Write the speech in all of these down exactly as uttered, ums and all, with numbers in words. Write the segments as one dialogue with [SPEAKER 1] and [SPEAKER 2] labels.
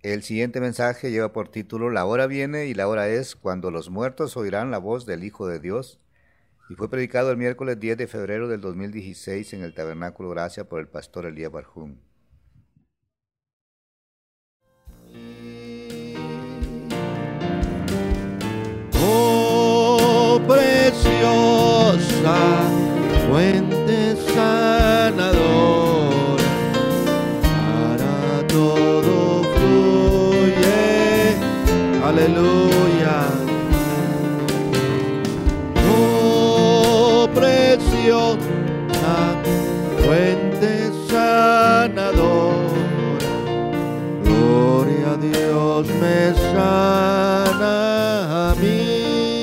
[SPEAKER 1] El siguiente mensaje lleva por título La hora viene y la hora es cuando los muertos oirán la voz del Hijo de Dios, y fue predicado el miércoles diez de febrero del dos mil dieciséis en el Tabernáculo Gracia por el pastor Elías Barjún.
[SPEAKER 2] Oh, preciosa fuente sanadora, para todo fluye, aleluya. Oh, preciosa fuente sanadora, gloria a Dios me sana a mí.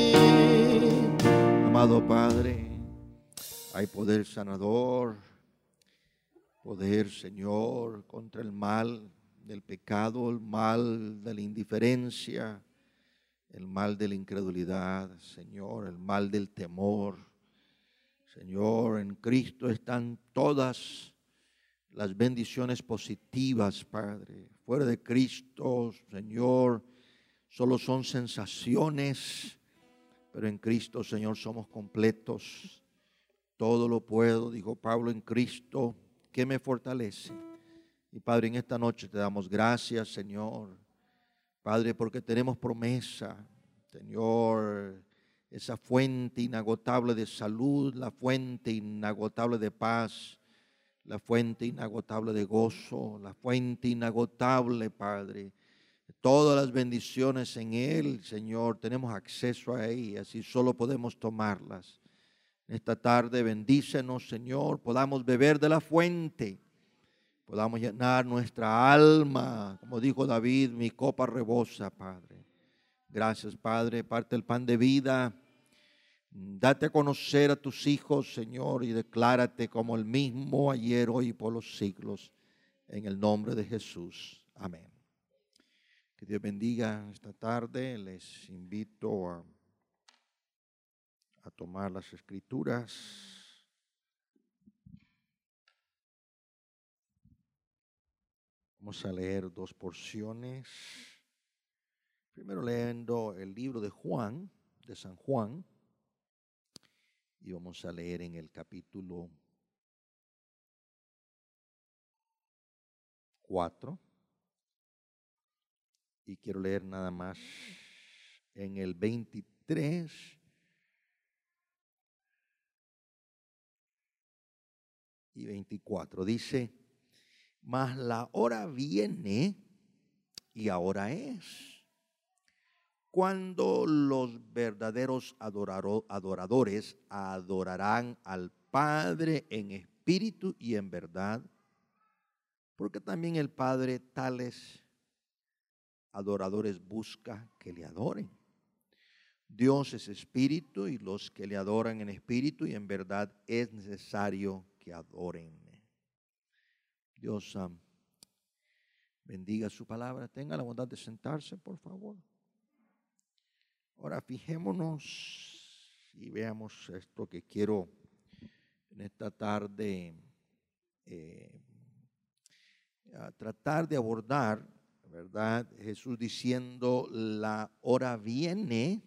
[SPEAKER 2] Amado Padre, hay poder sanador, poder, Señor, contra el mal del pecado, el mal de la indiferencia, el mal de la incredulidad, Señor, el mal del temor. Señor, en Cristo están todas las bendiciones positivas, Padre. Fuera de Cristo, Señor, solo son sensaciones, pero en Cristo, Señor, somos completos. Todo lo puedo, dijo Pablo, en Cristo, que me fortalece. Y Padre, en esta noche te damos gracias, Señor. Padre, porque tenemos promesa, Señor, esa fuente inagotable de salud, la fuente inagotable de paz, la fuente inagotable de gozo, la fuente inagotable, Padre. Todas las bendiciones en Él, Señor, tenemos acceso a ellas y solo podemos tomarlas. Esta tarde bendícenos, Señor, podamos beber de la fuente, podamos llenar nuestra alma, como dijo David, mi copa rebosa, Padre. Gracias, Padre, parte el pan de vida. Date a conocer a tus hijos, Señor, y declárate como el mismo ayer, hoy y por los siglos, en el nombre de Jesús. Amén. Que Dios bendiga esta tarde. Les invito a, a tomar las escrituras. Vamos a leer dos porciones. Primero leyendo el libro de Juan, de San Juan. Y vamos a leer en el capítulo cuatro. Y quiero leer nada más en el veintitrés y veinticuatro. Dice, mas la hora viene y ahora es, cuando los verdaderos adoraro, adoradores adorarán al Padre en espíritu y en verdad, porque también el Padre tales adoradores busca que le adoren. Dios es espíritu y los que le adoran en espíritu y en verdad es necesario que adoren. Dios um, bendiga su palabra. Tenga la bondad de sentarse, por favor. Ahora fijémonos y veamos esto que quiero en esta tarde eh, a tratar de abordar, ¿verdad? Jesús diciendo la hora viene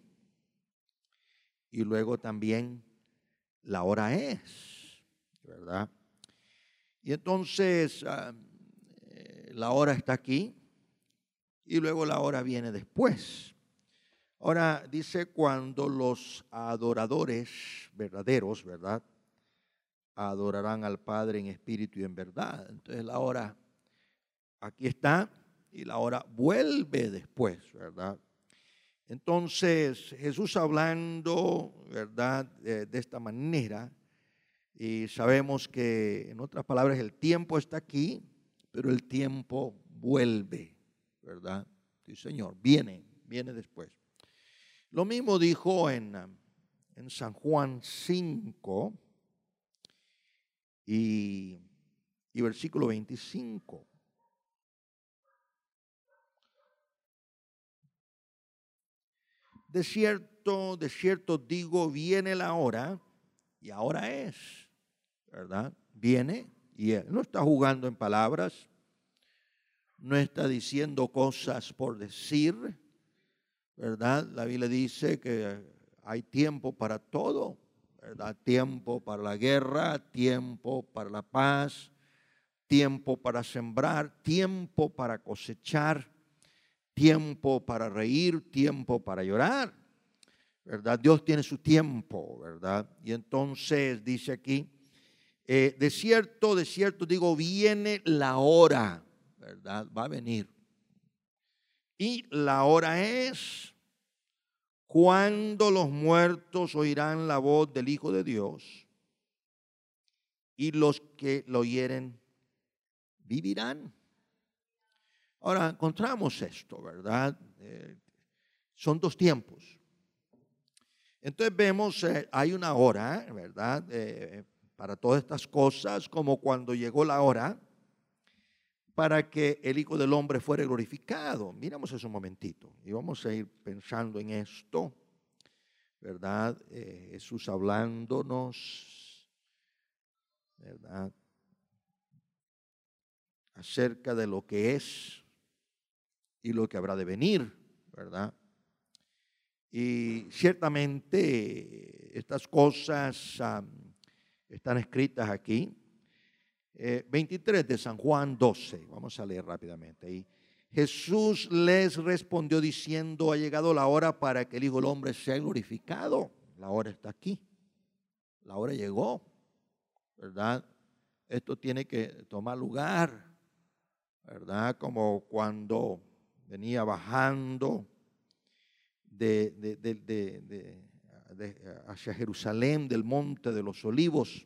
[SPEAKER 2] y luego también la hora es, ¿verdad? Y entonces uh, eh, la hora está aquí y luego la hora viene después. Ahora dice cuando los adoradores verdaderos, ¿verdad? Adorarán al Padre en espíritu y en verdad. Entonces la hora aquí está y la hora vuelve después, ¿verdad? Entonces Jesús hablando, ¿verdad? De, de esta manera, y sabemos que en otras palabras el tiempo está aquí, pero el tiempo vuelve, ¿verdad? Sí, Señor, viene, viene después. Lo mismo dijo en, en San Juan cinco y, y versículo veinticinco. De cierto, de cierto digo, viene la hora, y ahora es, ¿verdad? Viene, y él no está jugando en palabras, no está diciendo cosas por decir, ¿verdad? La Biblia dice que hay tiempo para todo, ¿verdad? Tiempo para la guerra, tiempo para la paz, tiempo para sembrar, tiempo para cosechar, tiempo para reír, tiempo para llorar, ¿verdad? Dios tiene su tiempo, ¿verdad? Y entonces dice aquí, eh, de cierto, de cierto digo, viene la hora, ¿verdad? Va a venir. Y la hora es cuando los muertos oirán la voz del Hijo de Dios y los que lo oyeren vivirán. Ahora encontramos esto, ¿verdad? Eh, son dos tiempos. Entonces vemos, eh, hay una hora, ¿verdad? Eh, para todas estas cosas, como cuando llegó la hora para que el Hijo del Hombre fuera glorificado. Miramos eso un momentito y vamos a ir pensando en esto, ¿verdad? Eh, Jesús hablándonos, ¿verdad? Acerca de lo que es y lo que habrá de venir, ¿verdad? Y ciertamente estas cosas um, están escritas aquí. Eh, veintitrés de San Juan doce, vamos a leer rápidamente ahí. Jesús les respondió diciendo, ha llegado la hora para que el Hijo del Hombre sea glorificado. La hora está aquí, la hora llegó, ¿verdad? Esto tiene que tomar lugar, ¿verdad? Como cuando venía bajando de, de, de, de, de, de hacia Jerusalén del monte de los olivos.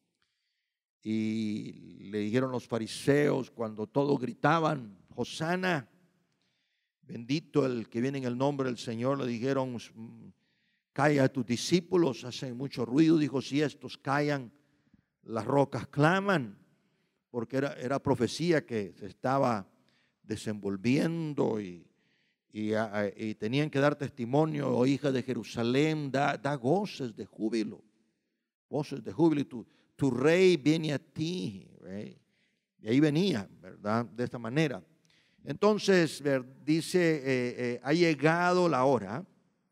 [SPEAKER 2] Y le dijeron los fariseos cuando todos gritaban, Hosana, bendito el que viene en el nombre del Señor, le dijeron, calla a tus discípulos, hacen mucho ruido. Dijo, si estos callan, las rocas claman, porque era, era profecía que se estaba desenvolviendo y, y, y tenían que dar testimonio, oh hija de Jerusalén, da, da voces de júbilo, voces de júbilo, y tu, tu rey viene a ti, ¿right? Y ahí venía, ¿verdad? De esta manera. Entonces, dice, eh, eh, ha llegado la hora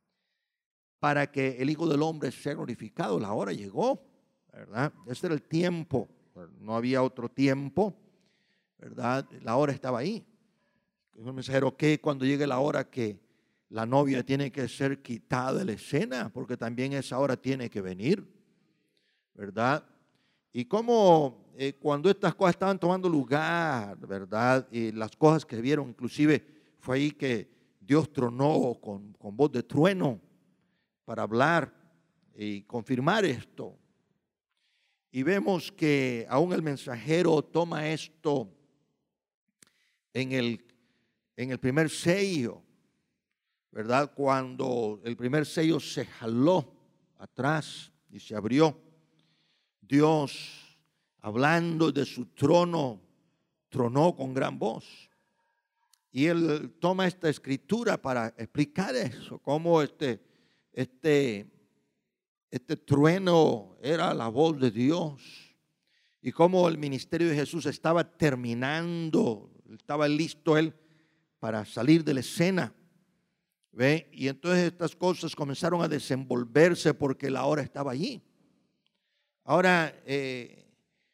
[SPEAKER 2] para que el Hijo del Hombre sea glorificado. La hora llegó, ¿verdad? Este era el tiempo, no había otro tiempo, ¿verdad? La hora estaba ahí. El mensajero, que cuando llegue la hora que la novia tiene que ser quitada de la escena, porque también esa hora tiene que venir, ¿verdad? Y como eh, cuando estas cosas estaban tomando lugar, ¿verdad? Y las cosas que vieron, inclusive fue ahí que Dios tronó con, con voz de trueno para hablar y confirmar esto. Y vemos que aún el mensajero toma esto en el, en el primer sello, ¿verdad? Cuando el primer sello se jaló atrás y se abrió, Dios, hablando de su trono, tronó con gran voz. Y él toma esta escritura para explicar eso, cómo este, este, este trueno era la voz de Dios y cómo el ministerio de Jesús estaba terminando, estaba listo él para salir de la escena. ¿Ve? Y entonces estas cosas comenzaron a desenvolverse porque la hora estaba allí. Ahora, eh,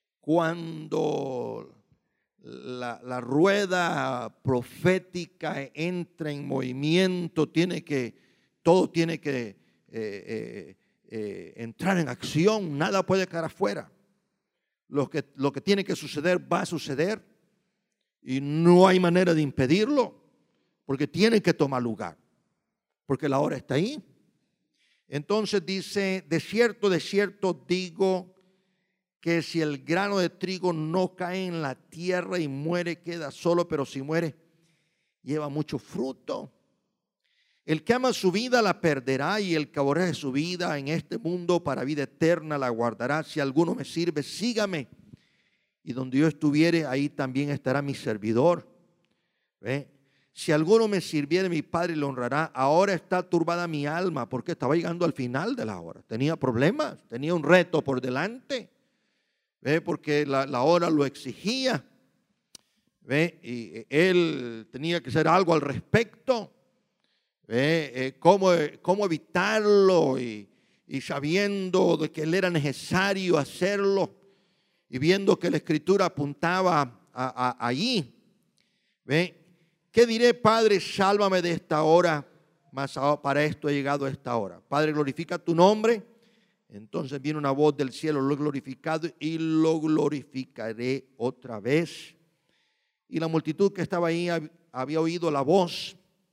[SPEAKER 2] cuando la, la rueda profética entra en movimiento, tiene que, todo tiene que eh, eh, eh, entrar en acción, nada puede quedar afuera. Lo que, lo que tiene que suceder va a suceder y no hay manera de impedirlo, porque tiene que tomar lugar, porque la hora está ahí. Entonces dice, de cierto, de cierto digo que si el grano de trigo no cae en la tierra y muere, queda solo, pero si muere, lleva mucho fruto. El que ama su vida la perderá, y el que aborrece su vida en este mundo para vida eterna la guardará. Si alguno me sirve, sígame, y donde yo estuviere, ahí también estará mi servidor. ¿Ve? Si alguno me sirviere, mi Padre le honrará. Ahora está turbada mi alma, porque estaba llegando al final de la hora. Tenía problemas, tenía un reto por delante, ¿ve? Porque la, la hora lo exigía, ¿Ve? Y él tenía que hacer algo al respecto. ¿Ve? Eh, ¿Cómo, cómo evitarlo? Y, y sabiendo de que él era necesario hacerlo y viendo que la Escritura apuntaba a, a, allí. ¿Ve? ¿Qué diré, Padre? Sálvame de esta hora, mas para esto he llegado a esta hora. Padre, glorifica tu nombre. Entonces viene una voz del cielo, lo he glorificado y lo glorificaré otra vez. Y la multitud que estaba ahí había oído la voz.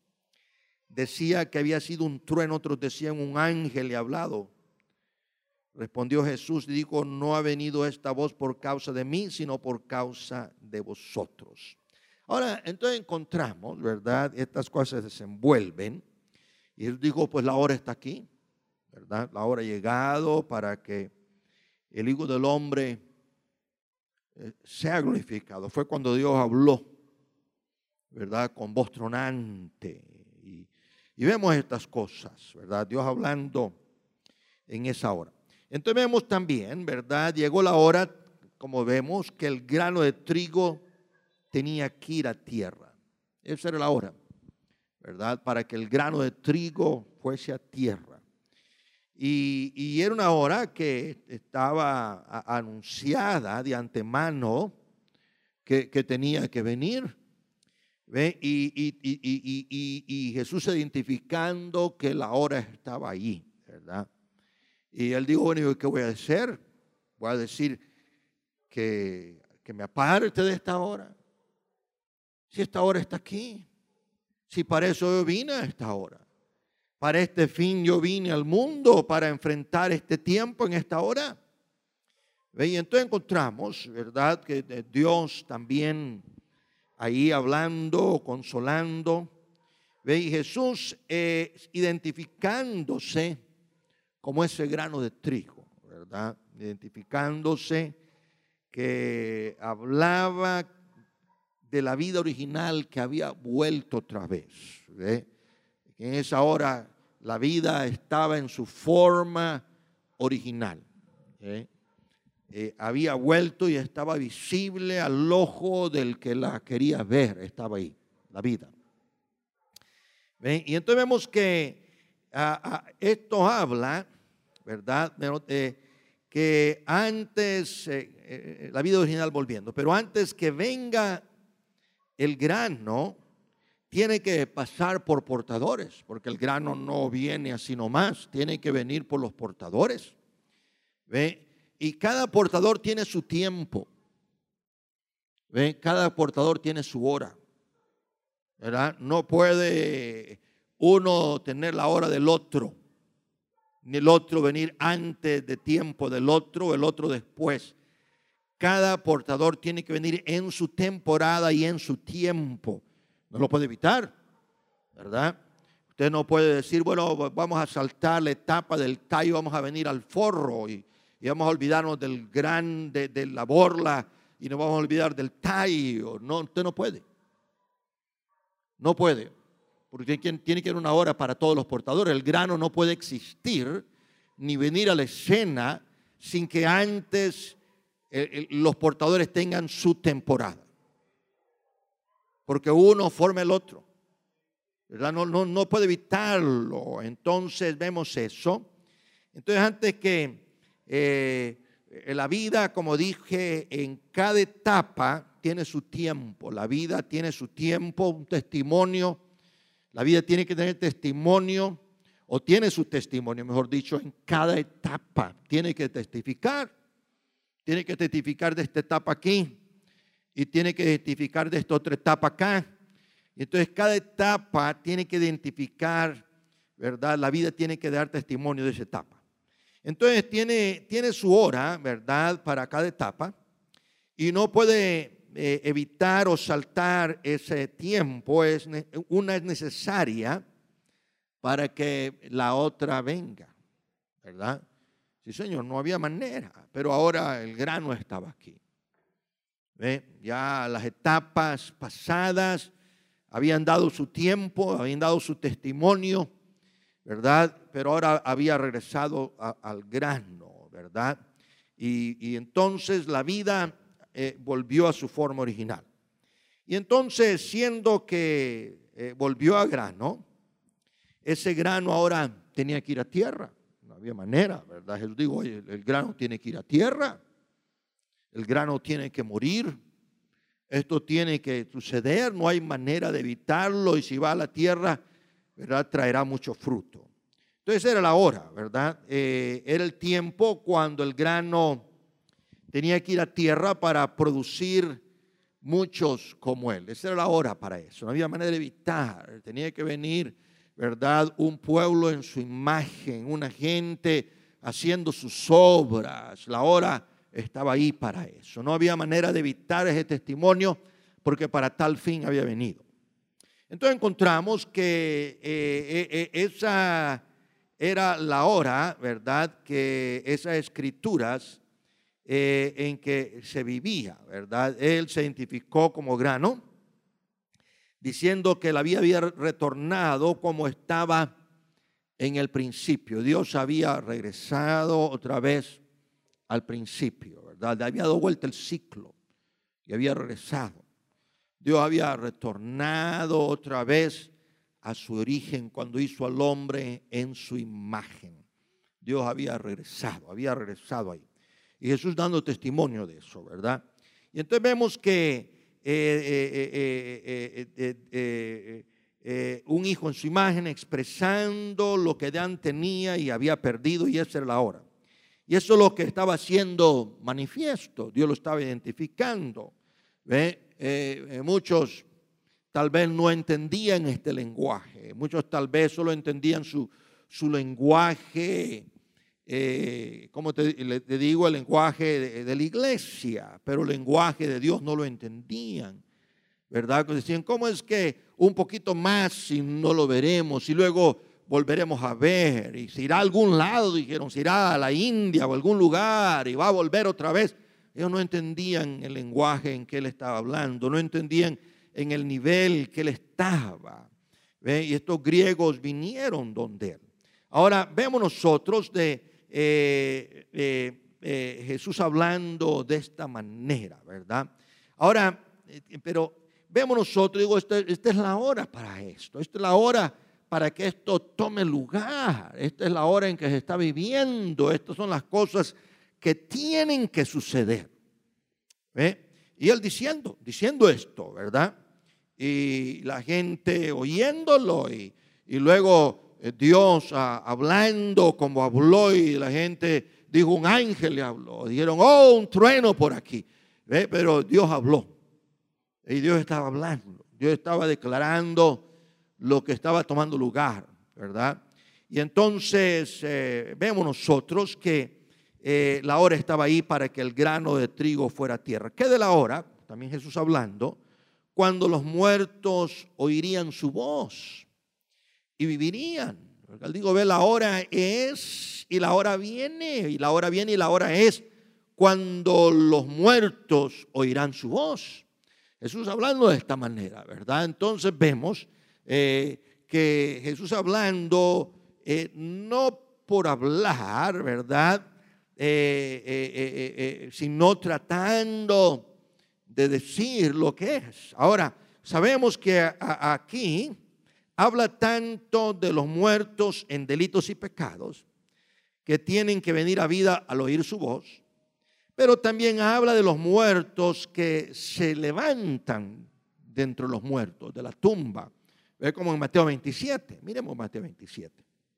[SPEAKER 2] Decía que había sido un trueno, otros decían un ángel le ha hablado. Respondió Jesús y dijo, no ha venido esta voz por causa de mí, sino por causa de vosotros. Ahora, entonces encontramos, ¿verdad? Estas cosas se desenvuelven. Y él dijo, pues la hora está aquí, ¿verdad? La hora ha llegado para que el Hijo del Hombre sea glorificado. Fue cuando Dios habló, ¿verdad? Con voz tronante. Y, y vemos estas cosas, ¿verdad? Dios hablando en esa hora. Entonces vemos también, ¿verdad? Llegó la hora, como vemos, que el grano de trigo tenía que ir a tierra. Esa era la hora, ¿verdad? Para que el grano de trigo fuese a tierra. Y, y era una hora que estaba a, anunciada de antemano que, que tenía que venir. ¿Ve? Y, y, y, y, y, y Jesús identificando que la hora estaba allí, ¿verdad? Y él dijo, bueno, ¿qué voy a hacer? Voy a decir que, que me aparte de esta hora. Si esta hora está aquí. Si para eso yo vine a esta hora. Para este fin yo vine al mundo, para enfrentar este tiempo en esta hora. ¿Ve? Y entonces encontramos, ¿verdad? Que Dios también ahí hablando, consolando. ¿Ve? Y Jesús eh, identificándose como ese grano de trigo, ¿verdad? Identificándose que hablaba de la vida original que había vuelto otra vez. ¿Ve? En esa hora la vida estaba en su forma original. ¿Eh? Eh, había vuelto y estaba visible al ojo del que la quería ver. Estaba ahí, la vida. ¿Ven? Y entonces vemos que ah, ah, esto habla, ¿verdad? Eh, que antes, eh, eh, la vida original volviendo, pero antes que venga el grano, tiene que pasar por portadores, porque el grano no viene así nomás, tiene que venir por los portadores. ¿Ve? Y cada portador tiene su tiempo. ¿Ve? Cada portador tiene su hora, ¿verdad? No puede uno tener la hora del otro, ni el otro venir antes de tiempo del otro, el otro después. Cada portador tiene que venir en su temporada y en su tiempo. No lo puede evitar, ¿verdad? Usted no puede decir, bueno, vamos a saltar la etapa del tallo, vamos a venir al forro y, y vamos a olvidarnos del gran, de, de la borla y nos vamos a olvidar del tallo. No, usted no puede. No puede, porque tiene que haber una hora para todos los portadores. El grano no puede existir ni venir a la escena sin que antes eh, eh, los portadores tengan su temporada. Porque uno forma el otro, ¿verdad? No, no, no puede evitarlo. Entonces vemos eso. Entonces antes que eh, la vida, como dije, en cada etapa tiene su tiempo. La vida tiene su tiempo, un testimonio. La vida tiene que tener testimonio, o tiene su testimonio, mejor dicho, en cada etapa. Tiene que testificar. Tiene que testificar de esta etapa aquí. Y tiene que identificar de esta otra etapa acá. Y entonces cada etapa tiene que identificar, ¿verdad? La vida tiene que dar testimonio de esa etapa. Entonces tiene, tiene su hora, ¿verdad? Para cada etapa. Y no puede eh, evitar o saltar ese tiempo. Es, una es necesaria para que la otra venga, ¿verdad? Sí, Señor, no había manera. Pero ahora el grano estaba aquí. ¿Ve? Ya las etapas pasadas habían dado su tiempo, habían dado su testimonio, ¿verdad? Pero ahora había regresado a, al grano, ¿verdad? Y, y entonces la vida eh, volvió a su forma original. Y entonces, siendo que eh, volvió a grano, ese grano ahora tenía que ir a tierra. No había manera, ¿verdad? Jesús dijo, oye, el grano tiene que ir a tierra. El grano tiene que morir. Esto tiene que suceder. No hay manera de evitarlo. Y si va a la tierra, ¿verdad?, traerá mucho fruto. Entonces era la hora, ¿verdad? Eh, era el tiempo cuando el grano tenía que ir a tierra para producir muchos como él. Esa era la hora para eso. No había manera de evitar. Tenía que venir, ¿verdad?, un pueblo en su imagen, una gente haciendo sus obras. La hora estaba ahí para eso. No había manera de evitar ese testimonio porque para tal fin había venido. Entonces encontramos que eh, eh, esa era la hora, ¿verdad?, que esas escrituras eh, en que se vivía, ¿verdad? Él se identificó como grano, diciendo que la vida había retornado como estaba en el principio. Dios había regresado otra vez al principio, ¿verdad? Había dado vuelta el ciclo y había regresado. Dios había retornado otra vez a su origen cuando hizo al hombre en su imagen. Dios había regresado, había regresado ahí. Y Jesús dando testimonio de eso, ¿verdad? Y entonces vemos que eh, eh, eh, eh, eh, eh, eh, un hijo en su imagen expresando lo que Dan tenía y había perdido, y esa era la hora. Y eso es lo que estaba haciendo manifiesto. Dios lo estaba identificando. ¿Ve? Eh, eh, muchos tal vez no entendían este lenguaje. Muchos tal vez solo entendían su, su lenguaje, eh, como te, te digo, el lenguaje de, de la iglesia, pero el lenguaje de Dios no lo entendían, ¿verdad? Decían, ¿cómo es que un poquito más y no lo veremos y luego volveremos a ver? Y se irá a algún lado, dijeron, se irá a la India o a algún lugar y va a volver otra vez. Ellos no entendían el lenguaje en que él estaba hablando, no entendían en el nivel que él estaba. ¿Ve? Y estos griegos vinieron donde él. Ahora vemos nosotros de eh, eh, eh, Jesús hablando de esta manera, ¿verdad? Ahora, eh, pero vemos nosotros, digo, esta, esta es la hora para esto, esta es la hora para que esto tome lugar, esta es la hora en que se está viviendo, estas son las cosas que tienen que suceder. ¿Ve? Y él diciendo, diciendo esto, ¿verdad? Y la gente oyéndolo y, y luego eh, Dios ah, hablando como habló, y la gente dijo, un ángel le habló. Dijeron, oh, un trueno por aquí. ¿Ve? Pero Dios habló. Y Dios estaba hablando. Dios estaba declarando lo que estaba tomando lugar, ¿verdad? Y entonces eh, vemos nosotros que eh, la hora estaba ahí para que el grano de trigo fuera a tierra. ¿Qué de la hora? También Jesús hablando, cuando los muertos oirían su voz y vivirían. Él digo, ve, la hora es y la hora viene, y la hora viene y la hora es cuando los muertos oirán su voz. Jesús hablando de esta manera, ¿verdad? Entonces vemos eh, que Jesús hablando eh, no por hablar, ¿verdad? Eh, eh, eh, eh, sino tratando de decir lo que es. Ahora, sabemos que a, a, aquí habla tanto de los muertos en delitos y pecados que tienen que venir a vida al oír su voz, pero también habla de los muertos que se levantan dentro de los muertos, de la tumba. Ve como en Mateo veintisiete, miremos Mateo veintisiete.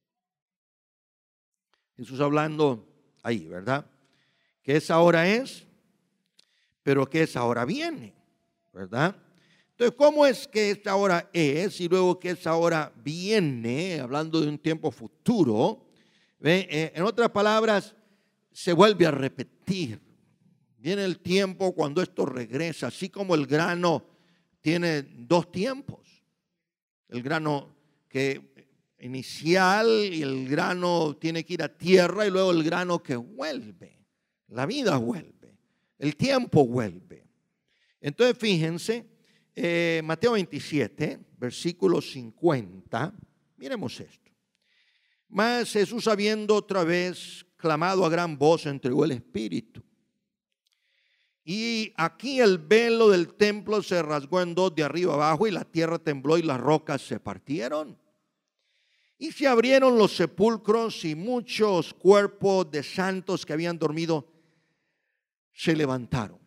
[SPEAKER 2] Jesús hablando ahí, ¿verdad? Que esa hora es, pero que esa hora viene, ¿verdad? Entonces, ¿cómo es que esta hora es y luego que esa hora viene? Hablando de un tiempo futuro, ¿ve? Eh, en otras palabras, se vuelve a repetir. Viene el tiempo cuando esto regresa, así como el grano tiene dos tiempos. El grano que inicial y el grano tiene que ir a tierra y luego el grano que vuelve. La vida vuelve, el tiempo vuelve. Entonces fíjense, eh, Mateo veintisiete, versículo cincuenta, miremos esto. Mas Jesús, habiendo otra vez clamado a gran voz, entregó el Espíritu. Y aquí el velo del templo se rasgó en dos de arriba abajo y la tierra tembló y las rocas se partieron. Y se abrieron los sepulcros y muchos cuerpos de santos que habían dormido se levantaron.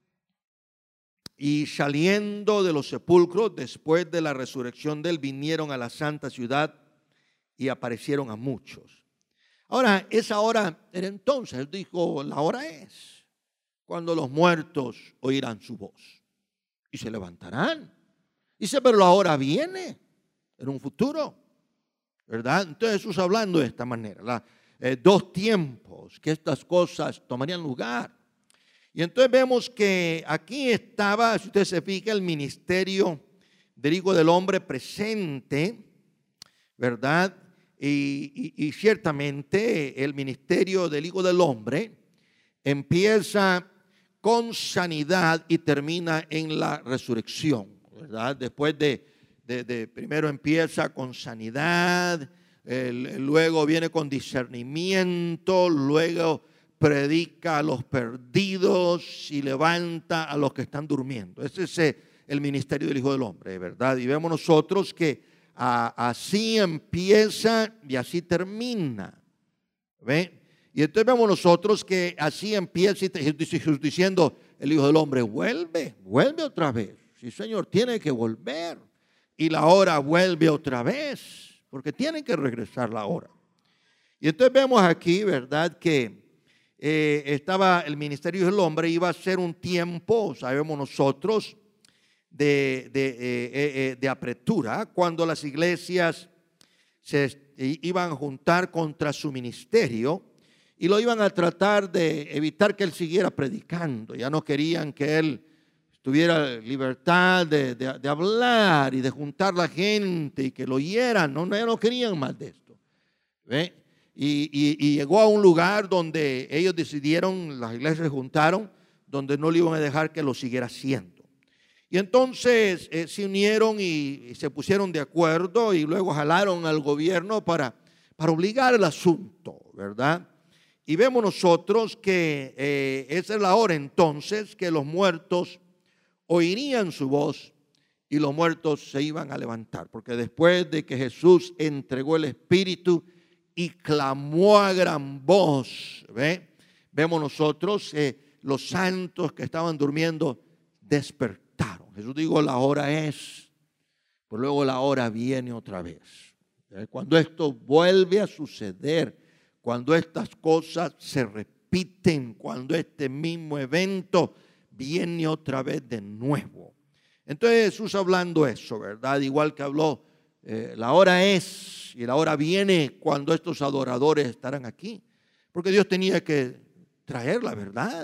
[SPEAKER 2] Y saliendo de los sepulcros después de la resurrección de él, vinieron a la santa ciudad y aparecieron a muchos. Ahora, esa hora era entonces, él dijo, la hora es cuando los muertos oirán su voz y se levantarán. Dice, pero la hora viene en un futuro, ¿verdad? Entonces Jesús hablando de esta manera, la, eh, dos tiempos que estas cosas tomarían lugar. Y entonces vemos que aquí estaba, si usted se fija, el ministerio del Hijo del Hombre presente, ¿verdad? Y, y, y ciertamente el ministerio del Hijo del Hombre empieza con sanidad y termina en la resurrección, ¿verdad? Después de, de, de primero empieza con sanidad, el, luego viene con discernimiento, luego predica a los perdidos y levanta a los que están durmiendo. Ese es el ministerio del Hijo del Hombre, ¿verdad? Y vemos nosotros que a, así empieza y así termina, ¿ve? Y entonces vemos nosotros que así empieza Jesús diciendo, el Hijo del Hombre vuelve, vuelve otra vez. Sí, Señor, tiene que volver. Y la hora vuelve otra vez, porque tiene que regresar la hora. Y entonces vemos aquí, ¿verdad? Que eh, estaba el ministerio del hombre, iba a ser un tiempo, sabemos nosotros, de, de, eh, eh, de apertura, cuando las iglesias se iban a juntar contra su ministerio. Y lo iban a tratar de evitar que él siguiera predicando. Ya no querían que él tuviera libertad de, de, de hablar y de juntar la gente y que lo oyeran. No, no, no querían más de esto. ¿Ve? Y, y, y llegó a un lugar donde ellos decidieron, las iglesias se juntaron, donde no le iban a dejar que lo siguiera haciendo. Y entonces eh, se unieron y, y se pusieron de acuerdo y luego jalaron al gobierno para, para obligar el asunto, ¿verdad? Y vemos nosotros que eh, esa es la hora entonces que los muertos oirían su voz y los muertos se iban a levantar. Porque después de que Jesús entregó el Espíritu y clamó a gran voz, ¿ve? Vemos nosotros eh, los santos que estaban durmiendo despertaron. Jesús dijo, la hora es, pero luego la hora viene otra vez. ¿Ve? Cuando esto vuelve a suceder, cuando estas cosas se repiten, cuando este mismo evento viene otra vez de nuevo. Entonces Jesús hablando eso, ¿verdad? Igual que habló, eh, la hora es y la hora viene cuando estos adoradores estarán aquí. Porque Dios tenía que traer la verdad.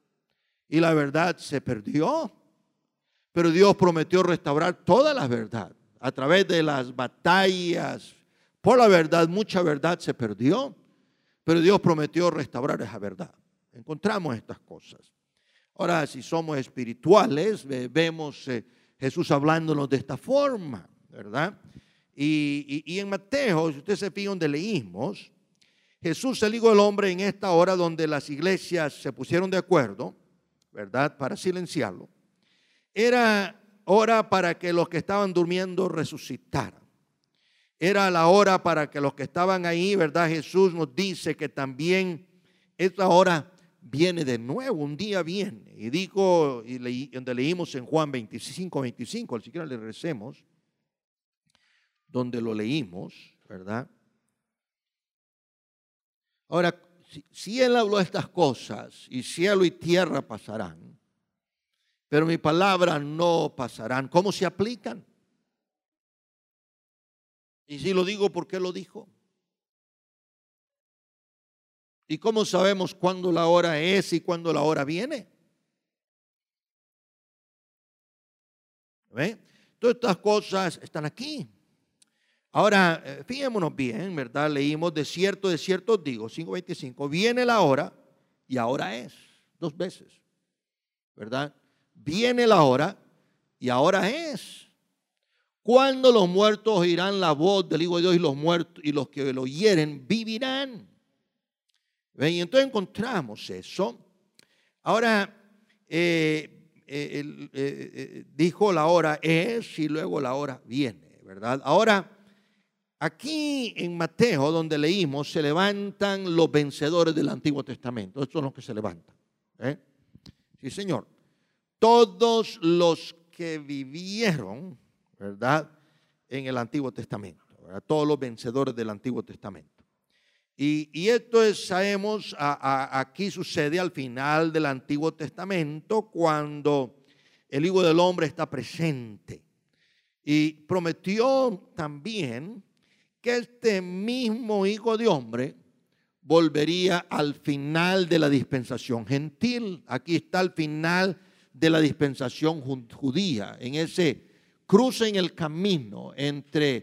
[SPEAKER 2] Y la verdad se perdió. Pero Dios prometió restaurar toda la verdad. A través de las batallas por la verdad, mucha verdad se perdió. Pero Dios prometió restaurar esa verdad. Encontramos estas cosas. Ahora, si somos espirituales, vemos eh, Jesús hablándonos de esta forma, ¿verdad? Y, y, y en Mateo, si usted se fija donde leímos, Jesús, el Hijo del Hombre, en esta hora donde las iglesias se pusieron de acuerdo, ¿verdad? Para silenciarlo, era hora para que los que estaban durmiendo resucitaran. Era la hora para que los que estaban ahí, ¿verdad? Jesús nos dice que también esta hora viene de nuevo, un día viene. Y dijo, y leí, donde leímos en Juan veinticinco, veinticinco, al siquiera le recemos, donde lo leímos, ¿verdad? Ahora, si, si Él habló estas cosas, y cielo y tierra pasarán, pero mis palabras no pasarán, ¿cómo se aplican? Y si lo digo, ¿por qué lo dijo? ¿Y cómo sabemos cuándo la hora es y cuándo la hora viene? ¿Ve? Todas estas cosas están aquí. Ahora, fijémonos bien, ¿verdad? Leímos, de cierto, de cierto os digo, cinco veinticinco, viene la hora y ahora es, dos veces, ¿verdad? Viene la hora y ahora es. Cuando los muertos oirán la voz del Hijo de Dios y los muertos y los que lo oyeren vivirán. ¿Ven? Y entonces encontramos eso. Ahora, eh, eh, eh, eh, dijo la hora es y luego la hora viene, ¿verdad? Ahora, aquí en Mateo, donde leímos, se levantan los vencedores del Antiguo Testamento. Estos son los que se levantan. ¿eh? Sí, Señor. Todos los que vivieron, ¿verdad?, en el Antiguo Testamento, ¿verdad? Todos los vencedores del Antiguo Testamento. Y, y esto es, sabemos, a, a, aquí sucede al final del Antiguo Testamento, cuando el Hijo del Hombre está presente. Y prometió también que este mismo Hijo de Hombre volvería al final de la dispensación gentil. Aquí está el final de la dispensación judía, en ese cruce en el camino entre,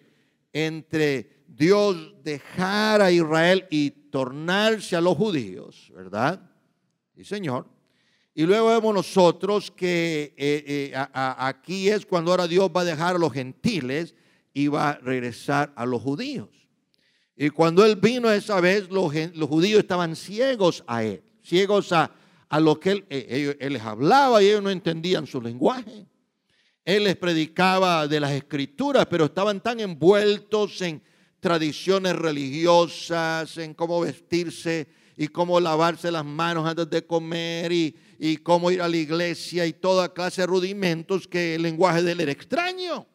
[SPEAKER 2] entre Dios dejar a Israel y tornarse a los judíos, ¿verdad? Sí, Señor. Y luego vemos nosotros que eh, eh, a, a, aquí es cuando ahora Dios va a dejar a los gentiles y va a regresar a los judíos. Y cuando Él vino esa vez, los, los judíos estaban ciegos a Él, ciegos a, a lo que él, él, él les hablaba y ellos no entendían su lenguaje. Él les predicaba de las Escrituras, pero estaban tan envueltos en tradiciones religiosas, en cómo vestirse y cómo lavarse las manos antes de comer y, y cómo ir a la iglesia y toda clase de rudimentos, que el lenguaje de Él era extraño.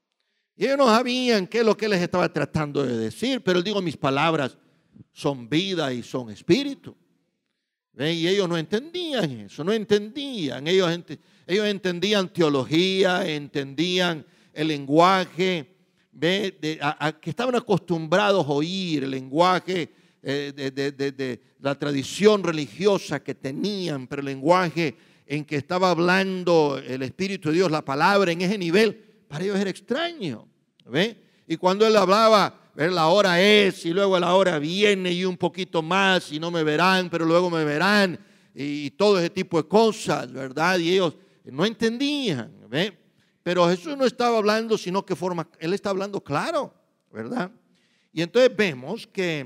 [SPEAKER 2] Y ellos no sabían qué es lo que Él les estaba tratando de decir, pero Él dijo, mis palabras son vida y son espíritu. ¿Ven? Y ellos no entendían eso, no entendían. Ellos, ent ellos entendían teología, entendían el lenguaje, ¿ve? De, a, a, que estaban acostumbrados a oír el lenguaje eh, de, de, de, de la tradición religiosa que tenían, pero el lenguaje en que estaba hablando el Espíritu de Dios, la palabra en ese nivel, para ellos era extraño, ¿ve? Y cuando Él hablaba, ¿ve? La hora es y luego la hora viene y un poquito más y no me verán, pero luego me verán y, y todo ese tipo de cosas, ¿verdad? Y ellos no entendían, ¿ve? Pero Jesús no estaba hablando, sino que forma, Él está hablando claro, ¿verdad? Y entonces vemos que,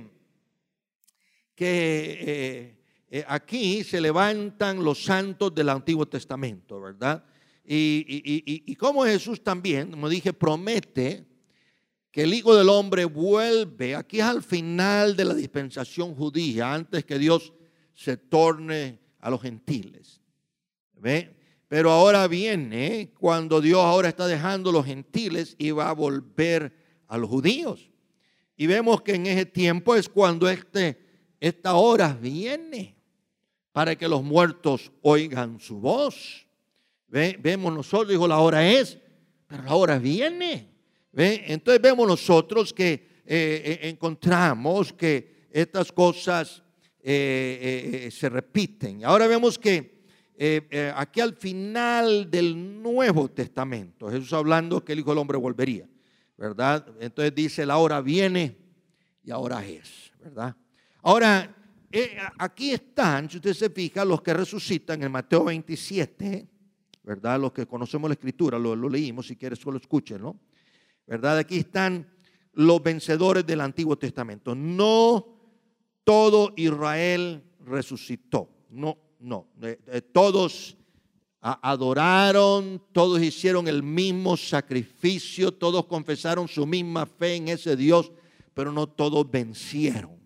[SPEAKER 2] que eh, eh, aquí se levantan los santos del Antiguo Testamento, ¿verdad? Y, y, y, y como Jesús también, como dije, promete que el Hijo del Hombre vuelve, aquí es al final de la dispensación judía, antes que Dios se torne a los gentiles. ¿Ve? Pero ahora viene cuando Dios ahora está dejando a los gentiles y va a volver a los judíos. Y vemos que en ese tiempo es cuando este, esta hora viene para que los muertos oigan su voz. ¿Ve? Vemos nosotros, dijo, la hora es, pero la hora viene. ¿Ve? Entonces vemos nosotros que eh, eh, encontramos que estas cosas eh, eh, se repiten. Ahora vemos que eh, eh, aquí al final del Nuevo Testamento, Jesús hablando que el Hijo del Hombre volvería, ¿verdad? Entonces dice, la hora viene y ahora es, ¿verdad? Ahora, eh, aquí están, si usted se fija, los que resucitan en Mateo veintisiete, ¿verdad? Los que conocemos la Escritura, lo, lo leímos, si quieres solo escúchenlo, ¿verdad? Aquí están los vencedores del Antiguo Testamento. No todo Israel resucitó, no, no. Eh, eh, todos a, adoraron, todos hicieron el mismo sacrificio, todos confesaron su misma fe en ese Dios, pero no todos vencieron.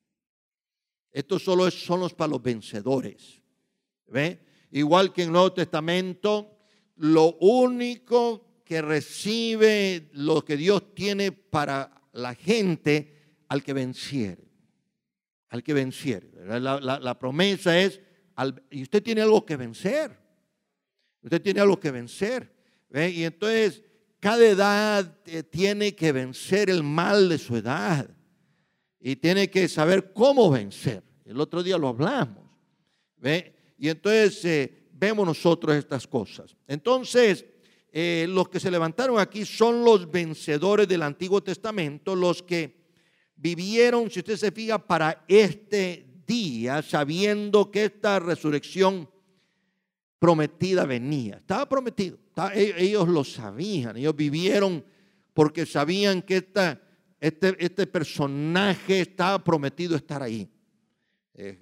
[SPEAKER 2] Estos solo son los para los vencedores. ¿Ve? Igual que en el Nuevo Testamento, lo único que recibe lo que Dios tiene para la gente, al que venciere, al que venciere. La, la, la promesa es, al, y usted tiene algo que vencer, usted tiene algo que vencer. ¿Ve? Y entonces cada edad eh, tiene que vencer el mal de su edad y tiene que saber cómo vencer. El otro día lo hablamos. ¿Ve? Y entonces eh, vemos nosotros estas cosas. Entonces, eh, los que se levantaron aquí son los vencedores del Antiguo Testamento, los que vivieron, si usted se fija, para este día, sabiendo que esta resurrección prometida venía. Estaba prometido, estaba, ellos lo sabían, ellos vivieron porque sabían que esta, este, este personaje estaba prometido estar ahí. Eh, eh,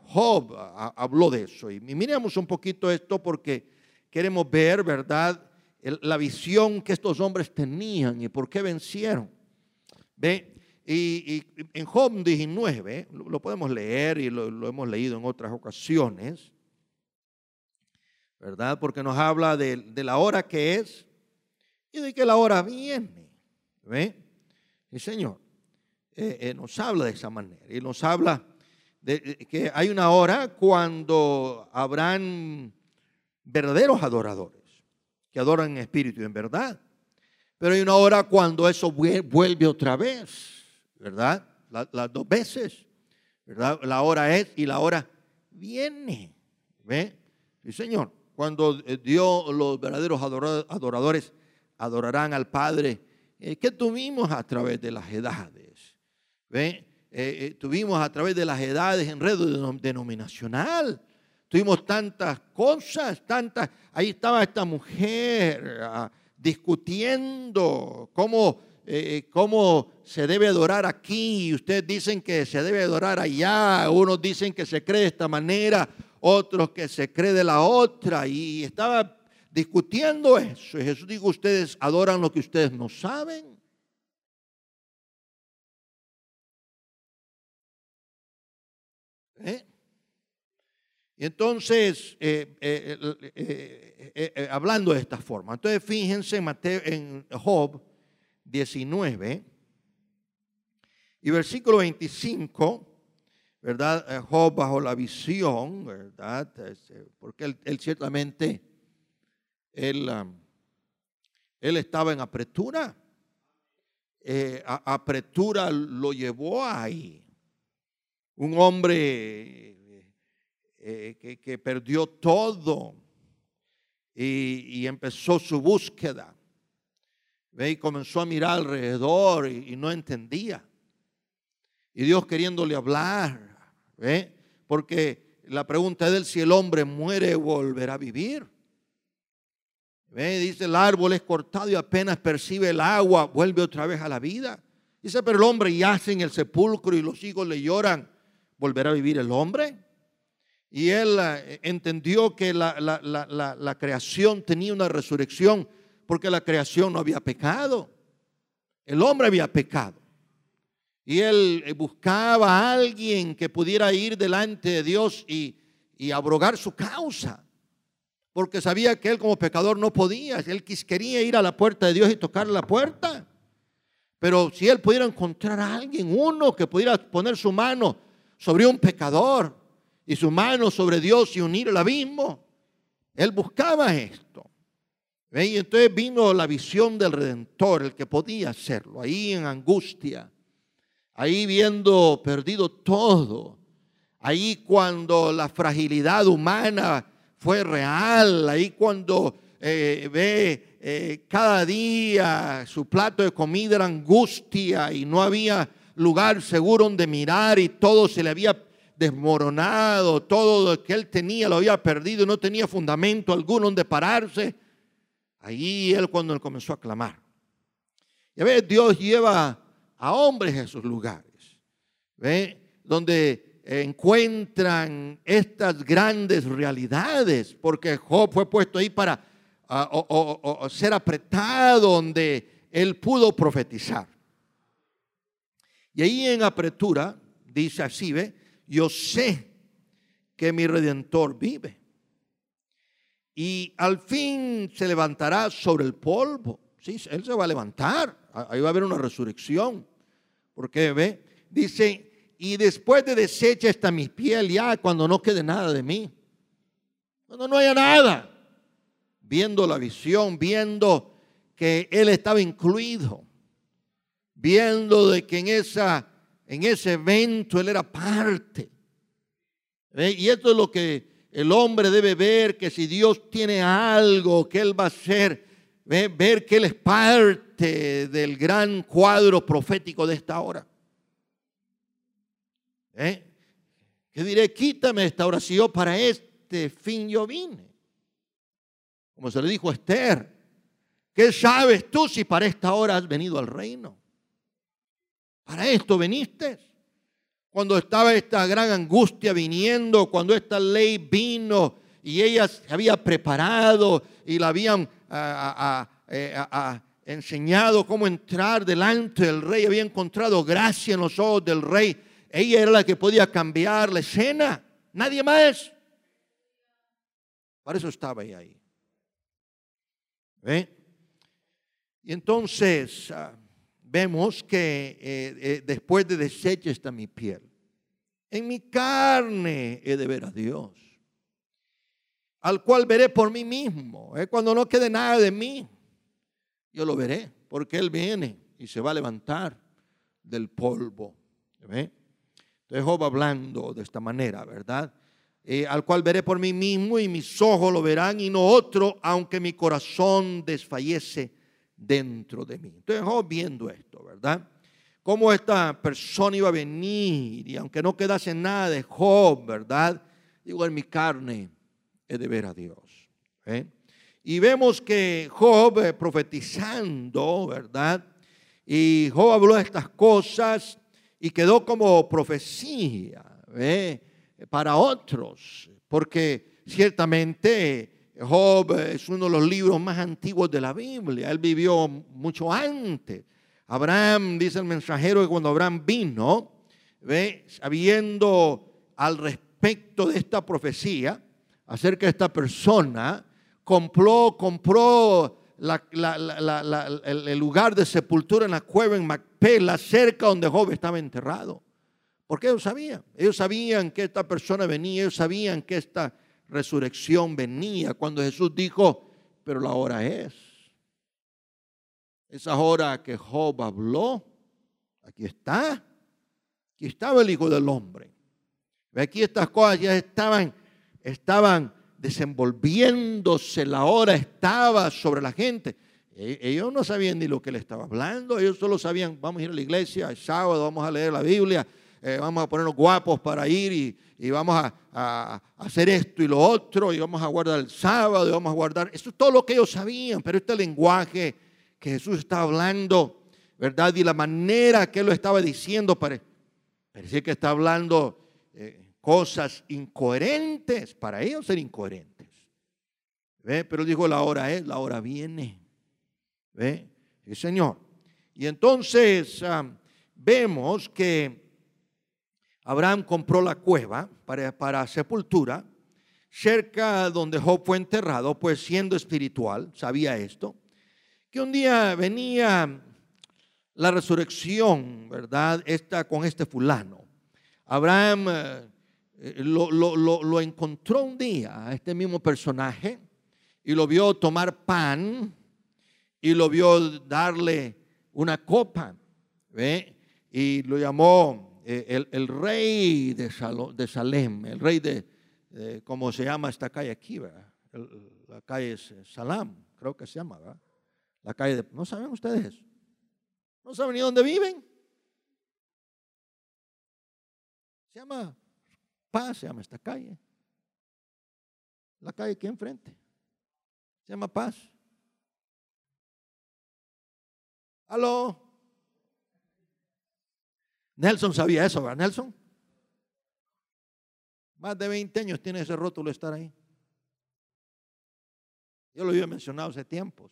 [SPEAKER 2] Job a, habló de eso. Y miremos un poquito esto porque queremos ver, ¿verdad?, el, la visión que estos hombres tenían y por qué vencieron. ¿Ve? Y, y en Job diecinueve, lo, lo podemos leer y lo, lo hemos leído en otras ocasiones, ¿verdad? Porque nos habla de, de la hora que es y de que la hora viene. ¿Ve? Sí, Señor. Eh, eh, nos habla de esa manera y nos habla de, de que hay una hora cuando habrán verdaderos adoradores que adoran en espíritu y en verdad, pero hay una hora cuando eso vuelve otra vez, ¿verdad? La, las dos veces, ¿verdad? La hora es y la hora viene. ¿Ve? Sí, Señor. Cuando Dios, los verdaderos adoradores adorarán al Padre, eh, ¿qué tuvimos a través de las edades? ¿Ve? Eh, eh, tuvimos a través de las edades enredo denominacional. Tuvimos tantas cosas, tantas. Ahí estaba esta mujer uh, discutiendo cómo, eh, cómo se debe adorar aquí. Ustedes dicen que se debe adorar allá. Unos dicen que se cree de esta manera, otros que se cree de la otra. Y estaba discutiendo eso. Y Jesús dijo, ustedes adoran lo que ustedes no saben. ¿Eh? Y entonces, eh, eh, eh, eh, eh, hablando de esta forma, entonces fíjense en, Mateo, en Job diecinueve y versículo veinticinco, ¿verdad? Job bajo la visión, ¿verdad? Porque él, él ciertamente, él, um, él estaba en apretura, eh, a, apretura lo llevó ahí. Un hombre Eh, que, que perdió todo y, y empezó su búsqueda. ¿Ve? Y comenzó a mirar alrededor y, y no entendía. Y Dios queriéndole hablar. ¿Ve? Porque la pregunta de él, si el hombre muere, volverá a vivir. ¿Ve? Dice, el árbol es cortado y apenas percibe el agua, vuelve otra vez a la vida. Dice, pero el hombre yace en el sepulcro y los hijos le lloran, ¿volverá a vivir el hombre? Y él uh, entendió que la, la, la, la, la creación tenía una resurrección porque la creación no había pecado. El hombre había pecado. Y él buscaba a alguien que pudiera ir delante de Dios y, y abrogar su causa. Porque sabía que él como pecador no podía. Él quería ir a la puerta de Dios y tocar la puerta. Pero si él pudiera encontrar a alguien, uno que pudiera poner su mano sobre un pecador y su mano sobre Dios y unir el abismo, él buscaba esto. ¿Ve? Y entonces vino la visión del Redentor, el que podía hacerlo, ahí en angustia, ahí viendo perdido todo, ahí cuando la fragilidad humana fue real, ahí cuando eh, ve eh, cada día su plato de comida era angustia y no había lugar seguro donde mirar y todo se le había desmoronado, todo lo que él tenía lo había perdido, no tenía fundamento alguno donde pararse. Ahí él cuando él comenzó a clamar. Y a veces Dios lleva a hombres a esos lugares, ¿ve? Donde encuentran estas grandes realidades, porque Job fue puesto ahí para uh, o, o, o ser apretado, donde él pudo profetizar. Y ahí en apretura dice así, ¿ve? Yo sé que mi Redentor vive y al fin se levantará sobre el polvo. Sí, él se va a levantar. Ahí va a haber una resurrección. Porque ve, dice, y después de deshecha está mi piel, ya cuando no quede nada de mí, cuando no haya nada, viendo la visión, viendo que él estaba incluido, viendo de que en esa En ese evento él era parte. ¿Ve? Y esto es lo que el hombre debe ver, que si Dios tiene algo que él va a hacer, ¿ve? Ver que él es parte del gran cuadro profético de esta hora. ¿Eh? Que diré, quítame esta hora, si yo para este fin yo vine. Como se le dijo a Esther, ¿qué sabes tú si para esta hora has venido al reino? ¿Para esto viniste? cuando estaba esta gran angustia viniendo, cuando esta ley vino y ella se había preparado y la habían a, a, a, a, enseñado cómo entrar delante del rey, había encontrado gracia en los ojos del rey. Ella era la que podía cambiar la escena, nadie más. Para eso estaba ella ahí. ¿Ve? Y entonces uh, vemos que eh, eh, después de deshecha está mi piel, en mi carne he de ver a Dios, al cual veré por mí mismo. ¿eh? Cuando no quede nada de mí, yo lo veré, porque Él viene y se va a levantar del polvo. ¿Ve? Entonces Job hablando de esta manera, ¿verdad? Eh, al cual veré por mí mismo y mis ojos lo verán y no otro, aunque mi corazón desfallece dentro de mí. Entonces Job viendo esto, ¿verdad? Cómo esta persona iba a venir y aunque no quedase nada de Job, ¿verdad? Digo, en mi carne he de ver a Dios. ¿eh? Y vemos que Job eh, profetizando, ¿verdad? Y Job habló de estas cosas y quedó como profecía, ¿eh? para otros, porque ciertamente Job es uno de los libros más antiguos de la Biblia. Él vivió mucho antes. Abraham, dice el mensajero, que cuando Abraham vino, ¿ve? sabiendo al respecto de esta profecía acerca de esta persona, compró, compró la, la, la, la, la, el, el lugar de sepultura en la cueva en Macpela, cerca donde Job estaba enterrado. Porque ellos sabían, ellos sabían que esta persona venía, ellos sabían que esta resurrección venía. Cuando Jesús dijo, pero la hora es. Esa hora que Job habló, aquí está. Aquí estaba el Hijo del Hombre. Aquí estas cosas ya estaban, estaban desenvolviéndose, la hora estaba sobre la gente. Ellos no sabían ni lo que le estaba hablando, ellos solo sabían, vamos a ir a la iglesia el sábado, vamos a leer la Biblia. Eh, vamos a ponernos guapos para ir y, y vamos a, a, a hacer esto y lo otro y vamos a guardar el sábado y vamos a guardar. Eso es todo lo que ellos sabían, pero este lenguaje que Jesús está hablando, ¿verdad? Y la manera que Él lo estaba diciendo, pare, parecía que está hablando eh, cosas incoherentes, para ellos ser incoherentes. ¿Ve? Pero dijo, la hora es, la hora viene. ¿Ve? Sí, Señor. Y entonces um, vemos que Abraham compró la cueva para, para sepultura cerca donde Job fue enterrado, pues siendo espiritual, sabía esto, que un día venía la resurrección, ¿verdad? Esta, con este fulano. Abraham eh, lo, lo, lo, lo encontró un día, a este mismo personaje, y lo vio tomar pan y lo vio darle una copa, ¿ve? Y lo llamó El, el rey de, Salo, de Salem, el rey de, eh, ¿cómo se llama esta calle aquí? ¿verdad? El, la calle es Salam, creo que se llama, ¿verdad? La calle de, ¿no saben ustedes? ¿No saben ni dónde viven? Se llama Paz, se llama esta calle. La calle aquí enfrente. Se llama Paz. ¿Aló? Nelson sabía eso, ¿verdad, Nelson? Más de veinte años tiene ese rótulo de estar ahí. Yo lo había mencionado hace tiempos.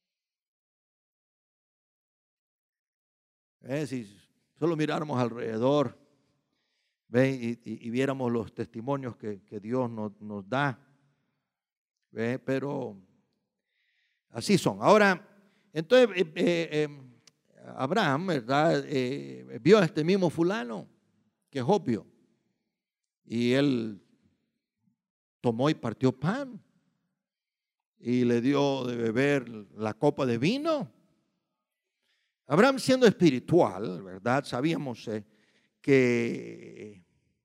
[SPEAKER 2] Eh, si solo miráramos alrededor, ¿ve? Y, y, y viéramos los testimonios que, que Dios nos, nos da, ¿ve? Pero así son. Ahora, entonces, eh, eh, eh, Abraham, ¿verdad? Eh, vio a este mismo fulano que Job vio. Y él tomó y partió pan y le dio de beber la copa de vino. Abraham, siendo espiritual, ¿verdad? Sabíamos eh, que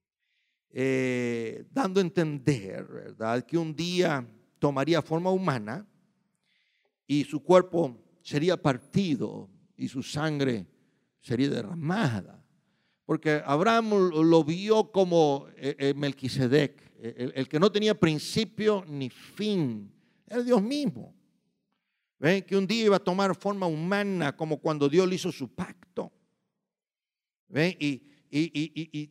[SPEAKER 2] eh, dando a entender, ¿verdad? Que un día tomaría forma humana y su cuerpo sería partido y su sangre sería derramada. Porque Abraham lo vio como eh, Melquisedec, el, el que no tenía principio ni fin, era Dios mismo. ¿Ven? Que un día iba a tomar forma humana como cuando Dios le hizo su pacto. ¿Ven? Y, y, y, y,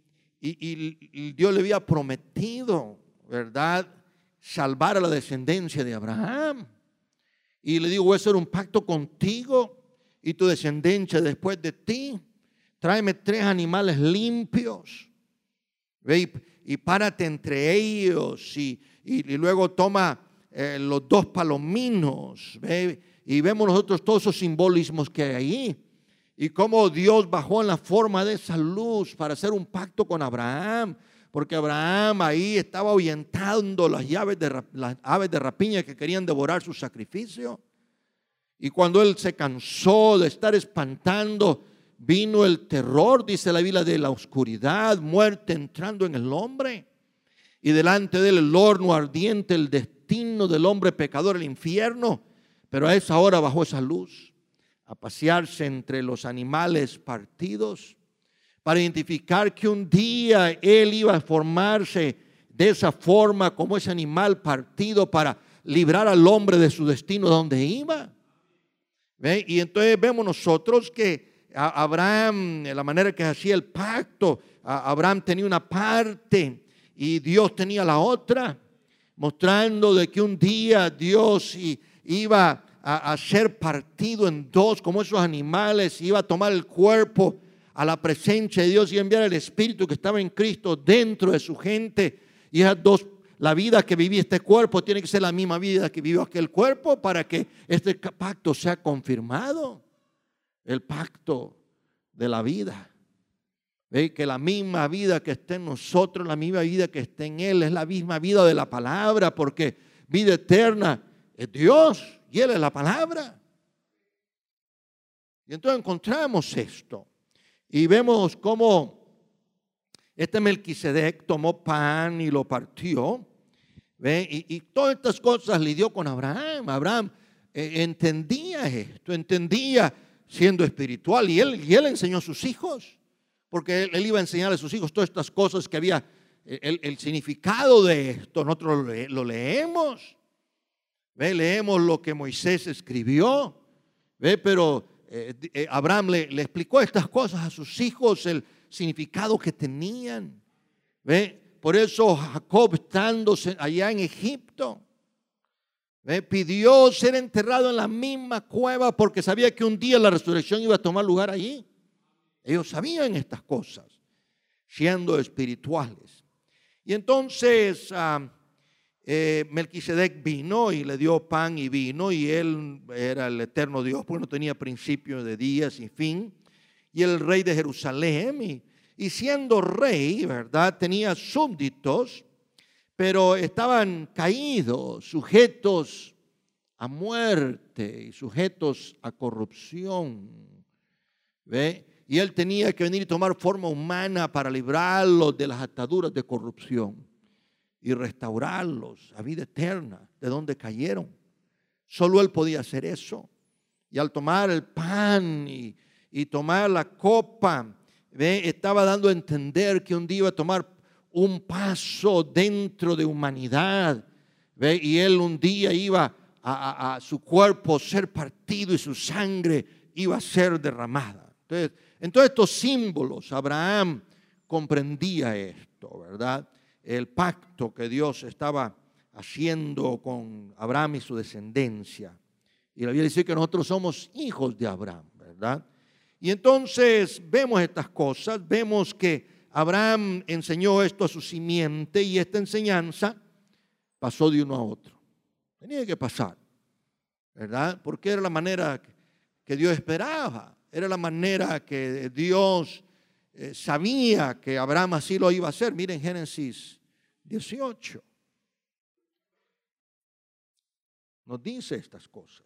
[SPEAKER 2] y, y, y Dios le había prometido, ¿verdad?, salvar a la descendencia de Abraham. Y le digo, voy a hacer un pacto contigo y tu descendencia después de ti. Tráeme tres animales limpios, ¿ve? Y, y párate entre ellos y, y, y luego toma eh, los dos palominos, ¿ve? Y vemos nosotros todos esos simbolismos que hay ahí. Y cómo Dios bajó en la forma de esa luz para hacer un pacto con Abraham. Porque Abraham ahí estaba ahuyentando las, llaves de, las aves de rapiña que querían devorar su sacrificio. Y cuando él se cansó de estar espantando, vino el terror, dice la Biblia, de la oscuridad, muerte entrando en el hombre. Y delante de él el horno ardiente, el destino del hombre pecador, el infierno. Pero a esa hora bajó esa luz a pasearse entre los animales partidos para identificar que un día él iba a formarse de esa forma como ese animal partido para librar al hombre de su destino donde iba. ¿Ve? Y entonces vemos nosotros que Abraham, la manera que hacía el pacto, Abraham tenía una parte y Dios tenía la otra, mostrando de que un día Dios iba a ser partido en dos como esos animales, iba a tomar el cuerpo a la presencia de Dios y enviar el Espíritu que estaba en Cristo dentro de su gente. Y esas dos, la vida que vivía este cuerpo tiene que ser la misma vida que vivió aquel cuerpo para que este pacto sea confirmado. El pacto de la vida. ¿Ve? Que la misma vida que está en nosotros, la misma vida que está en Él, es la misma vida de la palabra, porque vida eterna es Dios y Él es la palabra. Y entonces encontramos esto. Y vemos cómo este Melquisedec tomó pan y lo partió. ¿Ve? Y, y todas estas cosas lidió con Abraham. Abraham eh, entendía esto, entendía siendo espiritual. Y él, y él enseñó a sus hijos, porque él, él iba a enseñar a sus hijos todas estas cosas que había, el, el significado de esto. Nosotros lo, lo leemos. ¿Ve? Leemos lo que Moisés escribió. ¿Ve? Pero Eh, eh, Abraham le, le explicó estas cosas a sus hijos, el significado que tenían. ¿Ve? Por eso Jacob, estando allá en Egipto, ¿ve?, pidió ser enterrado en la misma cueva porque sabía que un día la resurrección iba a tomar lugar allí. Ellos sabían estas cosas, siendo espirituales. Y entonces uh, Eh, Melquisedec vino y le dio pan y vino, y él era el eterno Dios porque no tenía principio de días y fin, y el rey de Jerusalén, y, y siendo rey, ¿verdad?, tenía súbditos, pero estaban caídos, sujetos a muerte y sujetos a corrupción. ¿Ve? Y él tenía que venir y tomar forma humana para librarlos de las ataduras de corrupción y restaurarlos a vida eterna de donde cayeron. Solo él podía hacer eso. Y al tomar el pan y, y tomar la copa, ¿ve?, estaba dando a entender que un día iba a tomar un paso dentro de humanidad, ¿ve?, y él un día iba a, a, a su cuerpo ser partido y su sangre iba a ser derramada. Entonces, en todos estos símbolos Abraham comprendía esto, ¿verdad? El pacto que Dios estaba haciendo con Abraham y su descendencia. Y la Biblia dice que nosotros somos hijos de Abraham, ¿verdad? Y entonces vemos estas cosas, vemos que Abraham enseñó esto a su simiente y esta enseñanza pasó de uno a otro. Tenía que pasar, ¿verdad? Porque era la manera que Dios esperaba, era la manera que Dios Eh, sabía que Abraham así lo iba a hacer. Miren Génesis dieciocho. Nos dice estas cosas.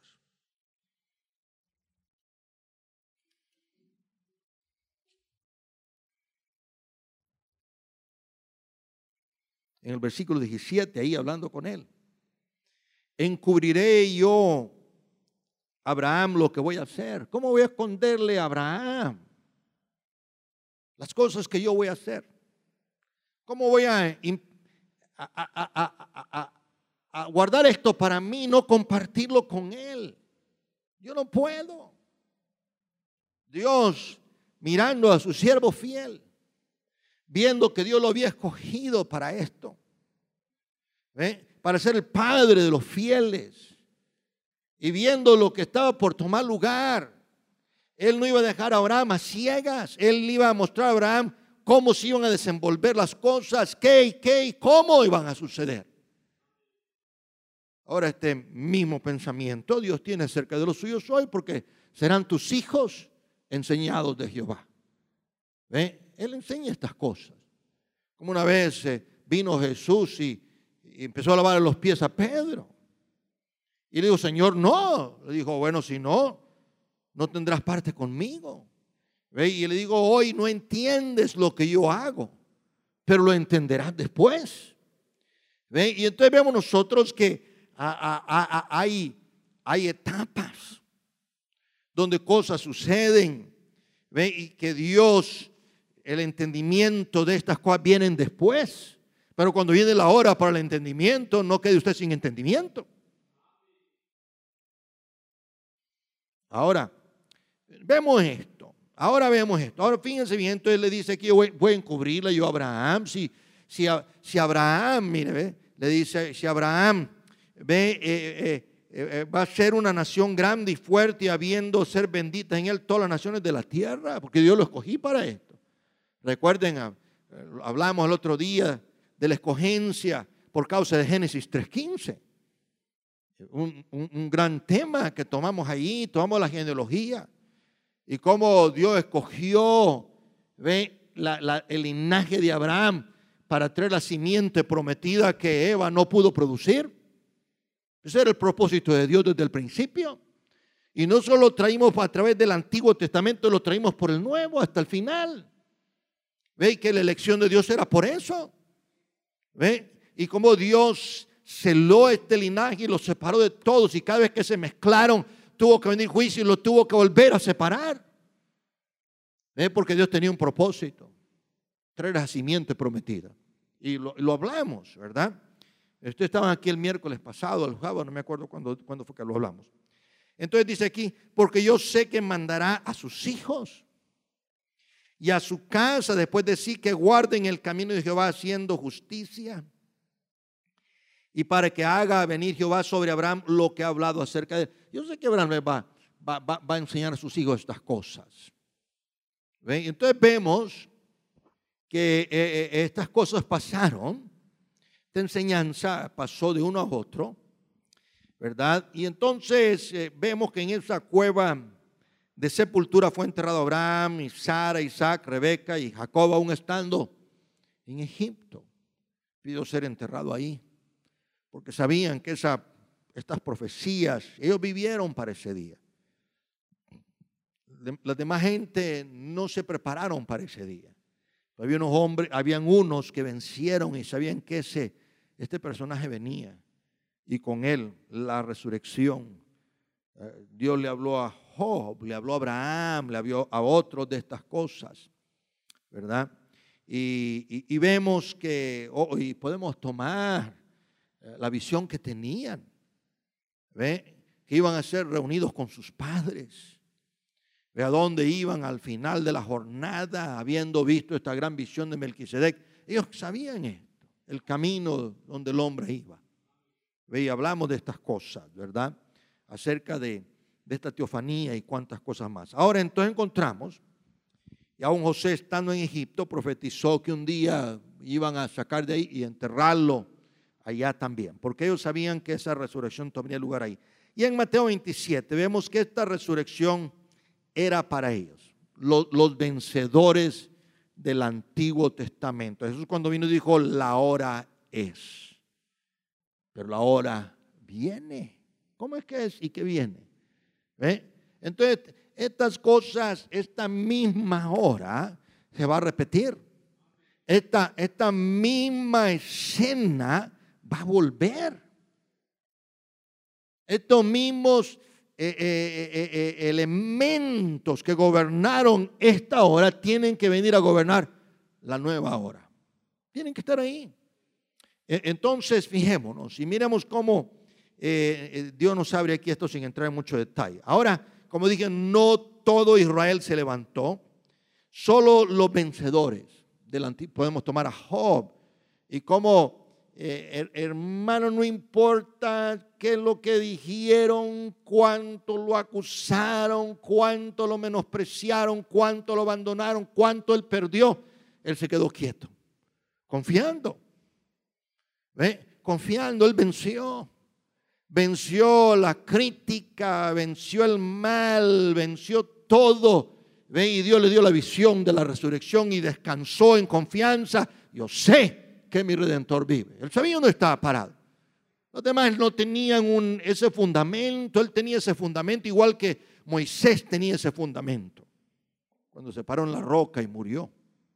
[SPEAKER 2] En el versículo diecisiete, ahí hablando con él. Encubriré yo a Abraham lo que voy a hacer. ¿Cómo voy a esconderle a Abraham las cosas que yo voy a hacer? ¿Cómo voy a, a, a, a, a, a guardar esto para mí, no compartirlo con él? Yo no puedo. Dios, mirando a su siervo fiel, viendo que Dios lo había escogido para esto, ¿ve? Para ser el padre de los fieles, y viendo lo que estaba por tomar lugar, él no iba a dejar a Abraham a ciegas. Él iba a mostrar a Abraham cómo se iban a desenvolver las cosas, qué y qué y cómo iban a suceder. Ahora este mismo pensamiento Dios tiene acerca de los suyos hoy, porque serán tus hijos enseñados de Jehová. ¿Ve? Él enseña estas cosas. Como una vez eh, vino Jesús y, y empezó a lavar los pies a Pedro. Y le dijo, Señor, no. Le dijo, bueno, si no, no tendrás parte conmigo. ¿Ve? Y le digo, hoy no entiendes lo que yo hago, pero lo entenderás después. ¿Ve? Y entonces vemos nosotros que a, a, a, hay, hay etapas donde cosas suceden. ¿Ve? Y que Dios, el entendimiento de estas cosas vienen después. Pero cuando viene la hora para el entendimiento, no quede usted sin entendimiento. Ahora, vemos esto. Ahora vemos esto. Ahora fíjense bien, entonces le dice aquí, voy, voy a encubrirle yo a Abraham. Si, si, si Abraham, mire, ve, le dice, si Abraham ve, eh, eh, eh, va a ser una nación grande y fuerte, y habiendo ser bendita en él todas las naciones de la tierra, porque Dios lo escogí para esto. Recuerden, hablamos el otro día de la escogencia por causa de Génesis tres quince. Un, un, un gran tema que tomamos ahí, tomamos la genealogía y cómo Dios escogió, ve, la, la, el linaje de Abraham para traer la simiente prometida que Eva no pudo producir. Ese era el propósito de Dios desde el principio. Y no solo lo traímos a través del Antiguo Testamento, lo traímos por el Nuevo hasta el final. Ve que la elección de Dios era por eso. Ve, y como Dios celó este linaje y lo separó de todos, y cada vez que se mezclaron tuvo que venir juicio y lo tuvo que volver a separar. ¿Ve? Porque Dios tenía un propósito, traer la simiente prometida, y lo, lo hablamos, ¿verdad? Ustedes estaban aquí el miércoles pasado, el sábado, no me acuerdo cuándo, cuándo fue que lo hablamos. Entonces dice aquí, porque yo sé que mandará a sus hijos y a su casa después de sí, que guarden el camino de Jehová haciendo justicia, y para que haga venir Jehová sobre Abraham lo que ha hablado acerca de él. Yo sé que Abraham va, va, va, va a enseñar a sus hijos estas cosas. ¿Ven? Entonces vemos que eh, estas cosas pasaron. Esta enseñanza pasó de uno a otro, ¿verdad? Y entonces eh, vemos que en esa cueva de sepultura fue enterrado Abraham, y Sara, Isaac, Rebeca y Jacob, aún estando en Egipto. Pidió ser enterrado ahí, porque sabían que esa, estas profecías, ellos vivieron para ese día. La demás gente no se prepararon para ese día. Había unos hombres, habían unos que vencieron y sabían que ese, este personaje venía, y con él la resurrección. Eh, Dios le habló a Job, le habló a Abraham, le habló a otros de estas cosas, ¿verdad? Y, y, y vemos que oh, y podemos tomar la visión que tenían, ¿ve? Que iban a ser reunidos con sus padres, ¿ve? A dónde iban al final de la jornada, habiendo visto esta gran visión de Melquisedec. Ellos sabían esto, el camino donde el hombre iba, ¿ve? Y hablamos de estas cosas, ¿verdad? Acerca de, de esta teofanía y cuantas cosas más. Ahora entonces encontramos, y aún José estando en Egipto profetizó que un día iban a sacar de ahí y enterrarlo allá también, porque ellos sabían que esa resurrección tomaría lugar ahí. Y en Mateo veintisiete vemos que esta resurrección era para ellos, los, los vencedores del Antiguo Testamento. Jesús cuando vino dijo, la hora es, pero la hora viene. ¿Cómo es que es y que viene? ¿Ve? Entonces, estas cosas, esta misma hora se va a repetir. Esta, esta misma escena va a volver. Estos mismos eh, eh, eh, eh, elementos que gobernaron esta hora tienen que venir a gobernar la nueva hora. Tienen que estar ahí. Entonces, fijémonos y miremos cómo eh, Dios nos abre aquí esto sin entrar en mucho detalle. Ahora, como dije, no todo Israel se levantó, solo los vencedores. del antiguo, podemos tomar a Job y cómo, eh, hermano, no importa qué es lo que dijeron, cuánto lo acusaron, cuánto lo menospreciaron, cuánto lo abandonaron, cuánto él perdió, él se quedó quieto, confiando. ¿Ve? Confiando, él venció. Venció la crítica, venció el mal, venció todo. ¿Ve? Y Dios le dio la visión de la resurrección y descansó en confianza. Yo sé que mi Redentor vive. Él sabía dónde estaba parado. Los demás no tenían un, ese fundamento. Él tenía ese fundamento igual que Moisés tenía ese fundamento. Cuando se paró en la roca y murió.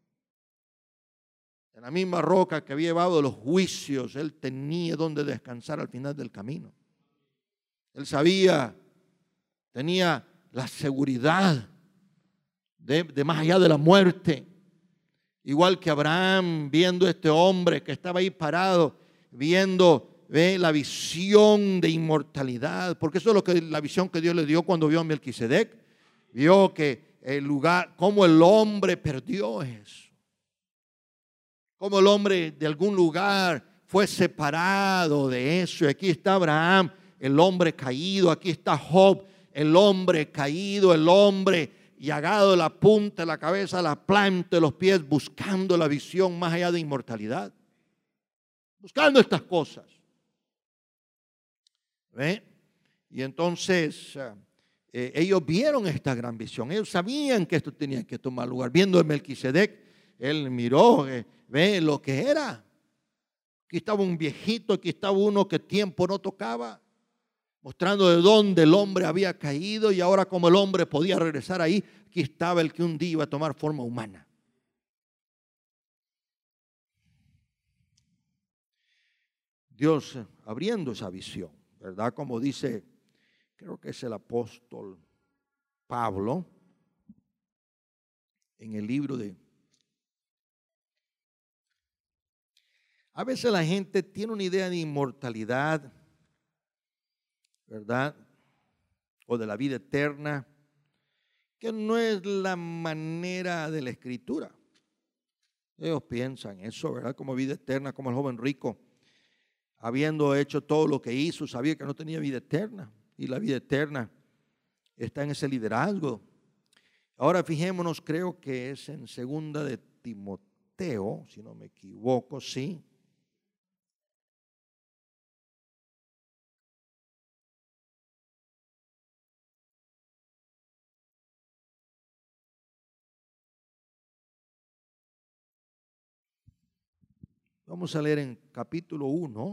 [SPEAKER 2] En la misma roca que había llevado los juicios, él tenía donde descansar al final del camino. Él sabía, tenía la seguridad de, de más allá de la muerte. Igual que Abraham, viendo a este hombre que estaba ahí parado, viendo ve, la visión de inmortalidad, porque eso es lo que, la visión que Dios le dio cuando vio a Melquisedec. Vio que el lugar, cómo el hombre perdió eso. Cómo el hombre de algún lugar fue separado de eso. Y aquí está Abraham, el hombre caído. Aquí está Job, el hombre caído, el hombre llagado de la punta de la cabeza, la planta de los pies, buscando la visión más allá de inmortalidad. Buscando estas cosas. ¿Ve? Y entonces eh, ellos vieron esta gran visión. Ellos sabían que esto tenía que tomar lugar. Viendo a Melquisedec, él miró, eh, ve lo que era. Aquí estaba un viejito, aquí estaba uno que tiempo no tocaba, mostrando de dónde el hombre había caído y ahora como el hombre podía regresar ahí, aquí estaba el que un día iba a tomar forma humana. Dios abriendo esa visión, ¿verdad? Como dice, creo que es el apóstol Pablo, en el libro de... A veces la gente tiene una idea de inmortalidad, ¿verdad? O de la vida eterna, que no es la manera de la Escritura. Ellos piensan eso, ¿verdad? Como vida eterna, como el joven rico, habiendo hecho todo lo que hizo, sabía que no tenía vida eterna. Y la vida eterna está en ese liderazgo. Ahora fijémonos, creo que es en segunda de Timoteo, si no me equivoco, sí. Vamos a leer en capítulo uno.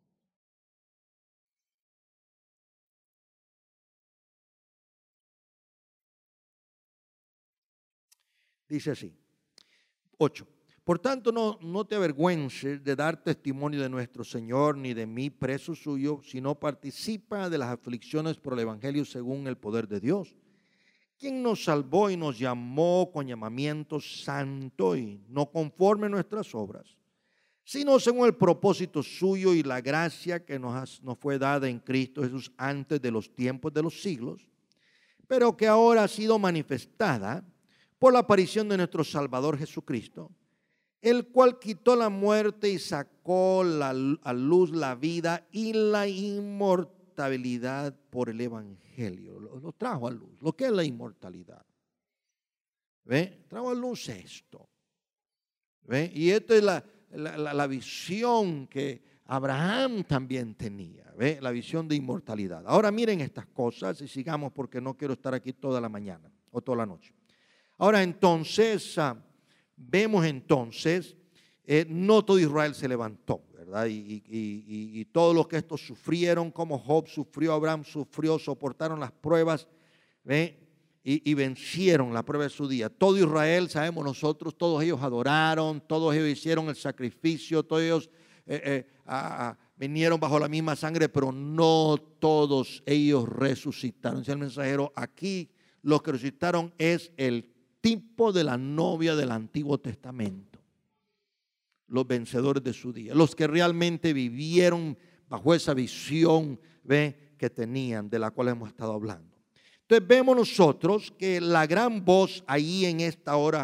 [SPEAKER 2] Dice así, ocho. Por tanto, no, no te avergüences de dar testimonio de nuestro Señor, ni de mí, preso suyo, sino participa de las aflicciones por el Evangelio según el poder de Dios, quien nos salvó y nos llamó con llamamiento santo y no conforme a nuestras obras, sino según el propósito suyo y la gracia que nos, has, nos fue dada en Cristo Jesús antes de los tiempos de los siglos, pero que ahora ha sido manifestada por la aparición de nuestro Salvador Jesucristo, el cual quitó la muerte y sacó la, a luz la vida y la inmortalidad por el Evangelio. Lo, lo trajo a luz. ¿Lo que es la inmortalidad? ¿Ve? Trajo a luz esto. ¿Ve? Y esta es la... La, la, la visión que Abraham también tenía, ¿ve? La visión de inmortalidad. Ahora miren estas cosas y sigamos porque no quiero estar aquí toda la mañana o toda la noche. Ahora entonces, uh, vemos entonces, eh, no todo Israel se levantó, ¿verdad? Y, y, y, y todos los que estos sufrieron, como Job sufrió, Abraham sufrió, soportaron las pruebas, ¿ve? Y, y vencieron la prueba de su día. Todo Israel, sabemos nosotros, todos ellos adoraron, todos ellos hicieron el sacrificio, todos ellos eh, eh, a, a, vinieron bajo la misma sangre, pero no todos ellos resucitaron. Dice el mensajero, aquí los que resucitaron es el tipo de la novia del Antiguo Testamento. Los vencedores de su día, los que realmente vivieron bajo esa visión, ¿ve? Que tenían, de la cual hemos estado hablando. Entonces vemos nosotros que la gran voz ahí en esta hora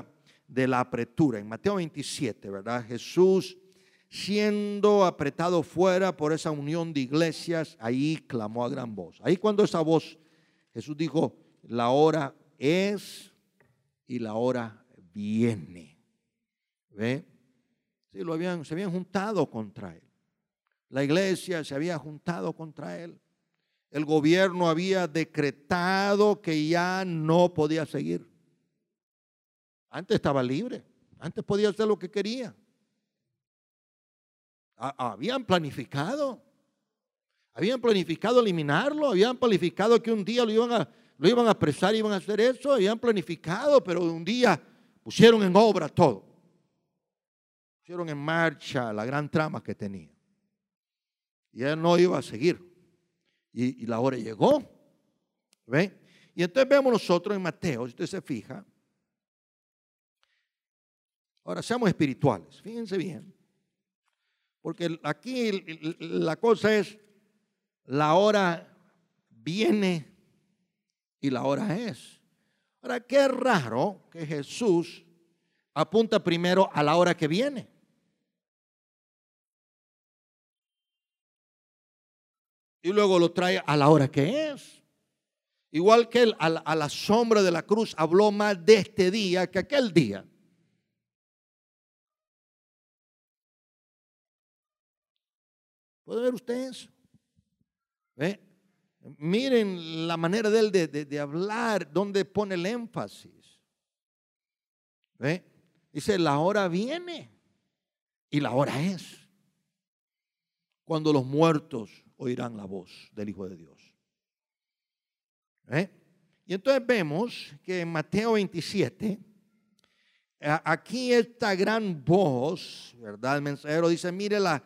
[SPEAKER 2] de la apretura. En Mateo veintisiete, ¿verdad? Jesús, siendo apretado fuera por esa unión de iglesias, ahí clamó a gran voz. Ahí cuando esa voz, Jesús dijo, la hora es y la hora viene. ¿Ve? Sí, lo habían, se habían juntado contra él. La iglesia se había juntado contra él. El gobierno había decretado que ya no podía seguir. Antes estaba libre. Antes podía hacer lo que quería. Habían planificado. Habían planificado eliminarlo. Habían planificado que un día lo iban a, lo iban a apresar y iban a hacer eso. Habían planificado, pero un día pusieron en obra todo. Pusieron en marcha la gran trama que tenía. Y él no iba a seguir. Y, y la hora llegó. ¿Ve? Y entonces vemos nosotros en Mateo, si usted se fija. Ahora seamos espirituales, fíjense bien. Porque aquí la cosa es, la hora viene y la hora es. Ahora, qué raro que Jesús apunta primero a la hora que viene. Y luego lo trae a la hora que es. Igual que él a la, a la sombra de la cruz habló más de este día que aquel día. ¿Puede ver usted eso? ¿Ve? Miren la manera de él de, de, de hablar, donde pone el énfasis. ¿Ve? Dice, la hora viene y la hora es. Cuando los muertos oirán la voz del Hijo de Dios. ¿Eh? Y entonces vemos que en Mateo veintisiete, aquí esta gran voz, ¿verdad? El mensajero dice, mire la,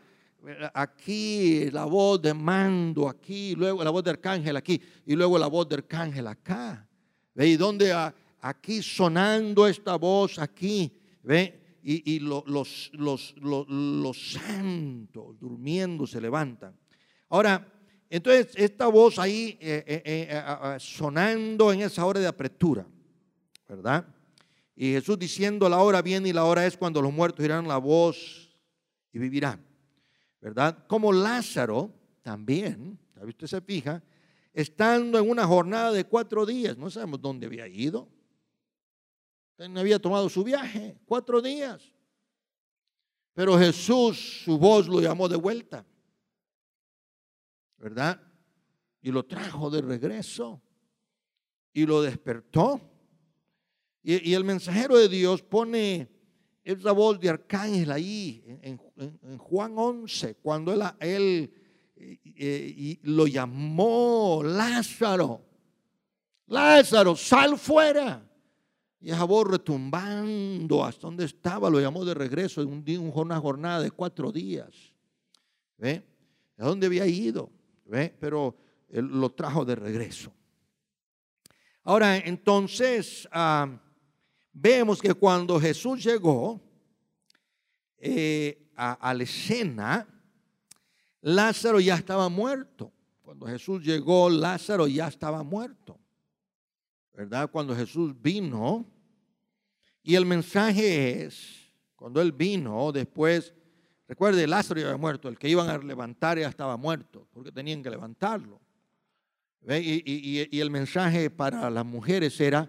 [SPEAKER 2] aquí la voz de mando aquí, luego la voz de arcángel aquí, y luego la voz de arcángel acá. ¿Ve? Y donde aquí sonando esta voz aquí, ¿ve? Y, y lo, los, los, los, los santos durmiendo se levantan. Ahora, entonces esta voz ahí eh, eh, eh, eh, sonando en esa hora de apretura, ¿verdad? Y Jesús diciendo, la hora viene y la hora es cuando los muertos oirán la voz y vivirán, ¿verdad? Como Lázaro también, usted se fija, estando en una jornada de cuatro días, no sabemos dónde había ido, no había tomado su viaje, cuatro días, pero Jesús, su voz lo llamó de vuelta, ¿verdad? Y lo trajo de regreso y lo despertó. Y, y el mensajero de Dios pone esa voz de arcángel ahí en, en, en Juan once, cuando él, él eh, y lo llamó Lázaro, Lázaro, sal fuera. Y esa voz retumbando hasta donde estaba, lo llamó de regreso en un, una jornada de cuatro días. ¿Ve? ¿A dónde había ido? ¿Ve? Pero él lo trajo de regreso. Ahora, entonces, uh, vemos que cuando Jesús llegó eh, a, a la escena, Lázaro ya estaba muerto. Cuando Jesús llegó, Lázaro ya estaba muerto, ¿verdad? Cuando Jesús vino, y el mensaje es, cuando Él vino, después, recuerde, Lázaro ya había muerto, el que iban a levantar ya estaba muerto, porque tenían que levantarlo. ¿Ve? Y, y, y el mensaje para las mujeres era,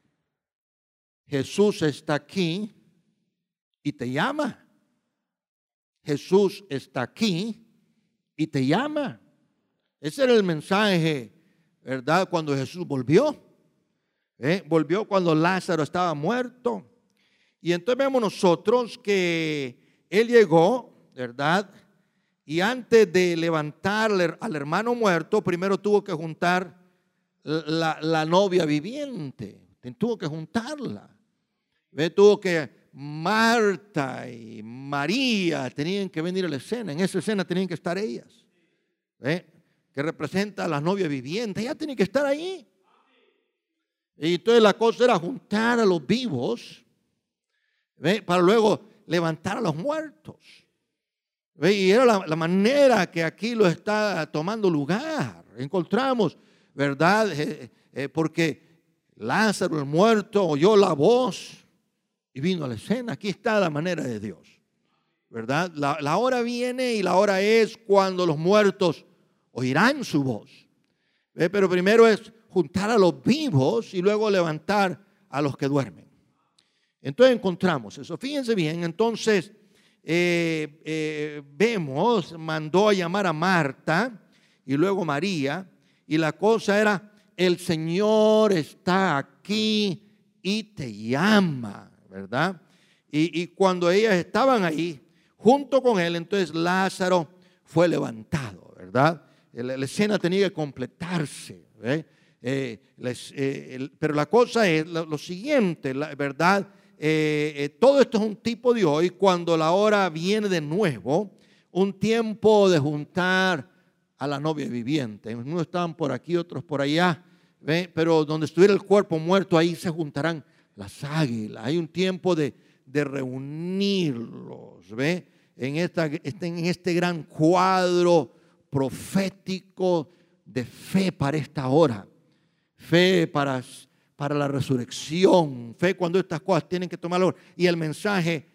[SPEAKER 2] Jesús está aquí y te llama. Jesús está aquí y te llama. Ese era el mensaje, ¿verdad? Cuando Jesús volvió. ¿Eh? Volvió cuando Lázaro estaba muerto. Y entonces vemos nosotros que Él llegó, ¿verdad? Y antes de levantar al hermano muerto, primero tuvo que juntar la, la novia viviente. Tuvo que juntarla. ¿Ve? Tuvo que Marta y María tenían que venir a la escena. En esa escena tenían que estar ellas. ¿Ve? Que representa a la novia viviente. Ellas tenían que estar ahí. Y entonces la cosa era juntar a los vivos, ¿ve? Para luego levantar a los muertos. ¿Ve? Y era la, la manera que aquí lo está tomando lugar. Encontramos, ¿verdad? Eh, eh, porque Lázaro el muerto oyó la voz y vino a la escena. Aquí está la manera de Dios, ¿verdad? La, la hora viene y la hora es cuando los muertos oirán su voz. ¿Ve? Pero primero es juntar a los vivos y luego levantar a los que duermen. Entonces encontramos eso. Fíjense bien, entonces eh, eh, vemos, mandó a llamar a Marta y luego María, y la cosa era, el Señor está aquí y te llama, ¿verdad? Y, y cuando ellas estaban ahí, junto con él, entonces Lázaro fue levantado, ¿verdad? La, la escena tenía que completarse, ¿eh? Eh, les, eh, el, pero la cosa es lo, lo siguiente, la, ¿verdad? Eh, eh, todo esto es un tipo de hoy, cuando la hora viene de nuevo, un tiempo de juntar a la novia viviente. Unos estaban por aquí, otros por allá, ¿ve? Pero donde estuviera el cuerpo muerto, ahí se juntarán las águilas. Hay un tiempo de, de reunirlos, ¿ve? En, esta, en este gran cuadro profético de fe para esta hora, fe para, para la resurrección, fe cuando estas cosas tienen que tomar valor. Y el mensaje,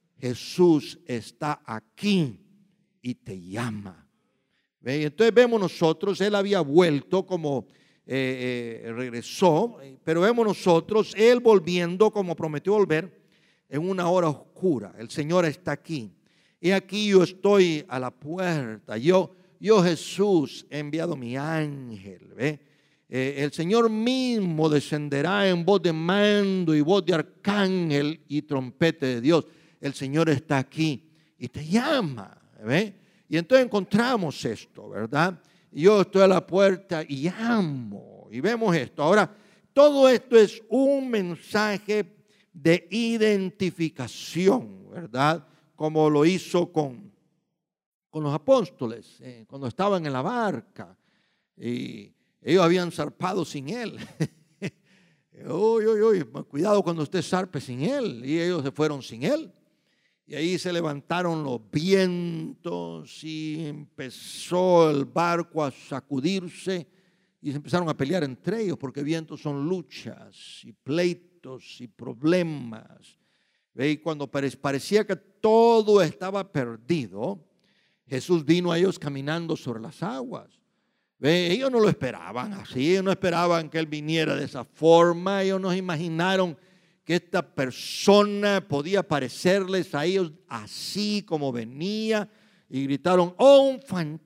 [SPEAKER 2] Jesús está aquí y te llama. ¿Ve? Entonces vemos nosotros, él había vuelto como eh, eh, regresó, pero vemos nosotros, él volviendo como prometió volver en una hora oscura. El Señor está aquí. Y aquí yo estoy a la puerta. Yo, yo Jesús he enviado mi ángel. ¿Ve? Eh, el Señor mismo descenderá en voz de mando y voz de arcángel y trompete de Dios. El Señor está aquí y te llama. ¿Ve? Y entonces encontramos esto, ¿verdad? Yo estoy a la puerta y llamo. Y vemos esto. Ahora, todo esto es un mensaje de identificación, ¿verdad? Como lo hizo con, con los apóstoles, eh, cuando estaban en la barca. Y ellos habían zarpado sin él. uy, uy, uy, cuidado cuando usted zarpe sin él. Y ellos se fueron sin él. Y ahí se levantaron los vientos y empezó el barco a sacudirse y se empezaron a pelear entre ellos, porque vientos son luchas y pleitos y problemas. Y cuando parecía que todo estaba perdido, Jesús vino a ellos caminando sobre las aguas. ¿Ve? Ellos no lo esperaban así, ellos no esperaban que Él viniera de esa forma, ellos no imaginaron que esta persona podía parecerles a ellos así como venía, y gritaron, ¡oh, un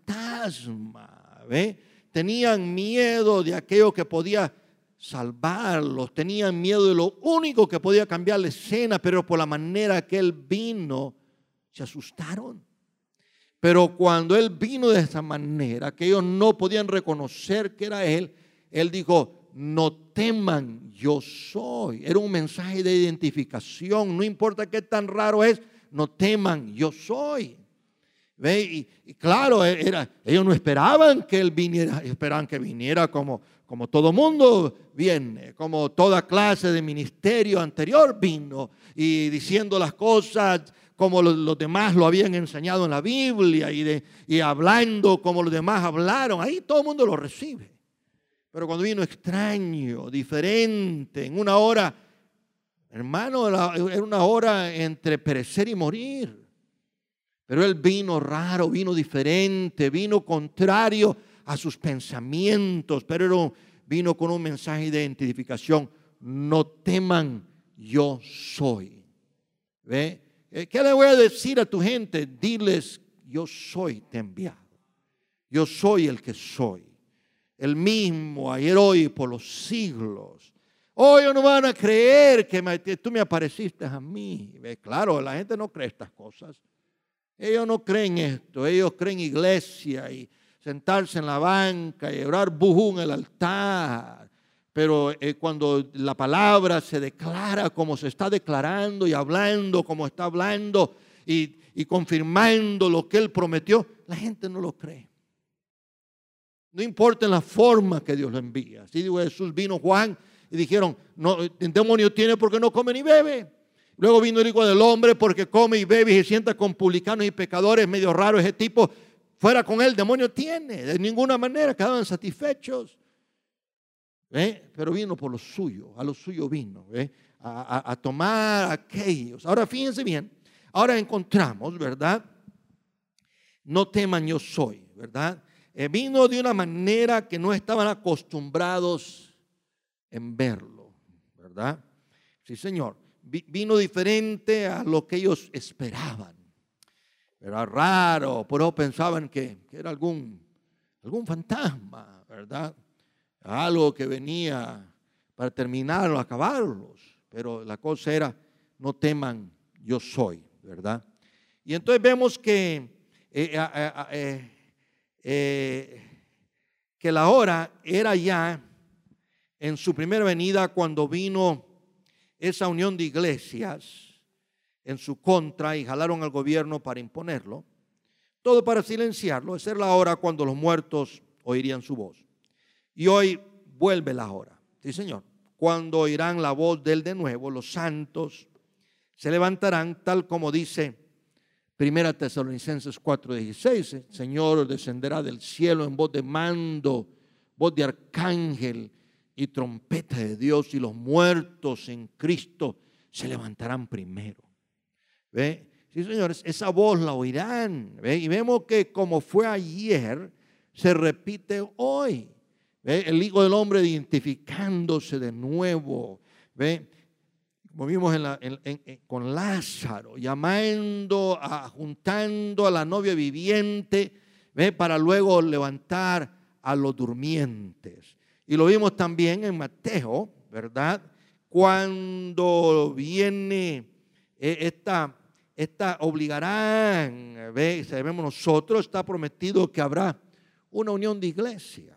[SPEAKER 2] fantasma! ¿Ve? Tenían miedo de aquello que podía salvarlos, tenían miedo de lo único que podía cambiar la escena, pero por la manera que Él vino, se asustaron. Pero cuando Él vino de esa manera, que ellos no podían reconocer que era Él, Él dijo, no teman, yo soy. Era un mensaje de identificación. No importa qué tan raro es, no teman, yo soy. ¿Ve? Y, y claro, era, ellos no esperaban que Él viniera, esperaban que viniera como, como todo mundo viene, como toda clase de ministerio anterior vino, y diciendo las cosas como los, los demás lo habían enseñado en la Biblia, y, de, y hablando como los demás hablaron. Ahí todo el mundo lo recibe. Pero cuando vino extraño, diferente, en una hora, hermano, era una hora entre perecer y morir. Pero Él vino raro, vino diferente, vino contrario a sus pensamientos, pero vino con un mensaje de identificación. No teman, yo soy. ¿Ve? ¿Qué le voy a decir a tu gente? Diles, yo soy te enviado. Yo soy el que soy. El mismo, ayer, hoy, por los siglos. Hoy no van a creer que me, tú me apareciste a mí. Claro, la gente no cree estas cosas. Ellos no creen esto. Ellos creen iglesia y sentarse en la banca y orar bujú en el altar. Pero eh, cuando la palabra se declara como se está declarando y hablando como está hablando y, y confirmando lo que Él prometió, la gente no lo cree. No importa la forma que Dios lo envía. Así digo, Jesús vino Juan y dijeron, no, el demonio tiene porque no come ni bebe. Luego vino el Hijo del Hombre porque come y bebe y se sienta con publicanos y pecadores, medio raro ese tipo. Fuera con él, el demonio tiene. De ninguna manera quedaban satisfechos. ¿ve? Pero vino por lo suyo, a lo suyo vino, ¿ve? A, a, a tomar a aquellos. Ahora fíjense bien, ahora encontramos, ¿verdad? No teman, yo soy, ¿verdad? Eh, vino de una manera que no estaban acostumbrados en verlo, ¿verdad? Sí, Señor. Vino diferente a lo que ellos esperaban. Era raro, pero pensaban que, que era algún, algún fantasma, ¿verdad? Algo que venía para terminarlo, acabarlos. Pero la cosa era, no teman, yo soy, ¿verdad? Y entonces vemos que, eh, eh, eh, eh, que la hora era ya en su primera venida cuando vino esa unión de iglesias en su contra y jalaron al gobierno para imponerlo, todo para silenciarlo. Esa era la hora cuando los muertos oirían su voz. Y hoy vuelve la hora, sí, Señor, cuando oirán la voz de él de nuevo. Los santos se levantarán, tal como dice Primera Tesalonicenses cuatro dieciséis. El Señor descenderá del cielo en voz de mando, voz de arcángel y trompeta de Dios, y los muertos en Cristo se levantarán primero. ¿Ve? Sí, señores, esa voz la oirán. ¿Ve? Y vemos que como fue ayer, se repite hoy. ¿Ve? El Hijo del Hombre identificándose de nuevo. ¿Ve? Como vimos en la, en, en, en, con Lázaro, llamando, a, juntando a la novia viviente, ¿ve? Para luego levantar a los durmientes. Y lo vimos también en Mateo, ¿verdad? Cuando viene eh, esta, esta obligarán, ¿ve? Sabemos nosotros, está prometido que habrá una unión de iglesias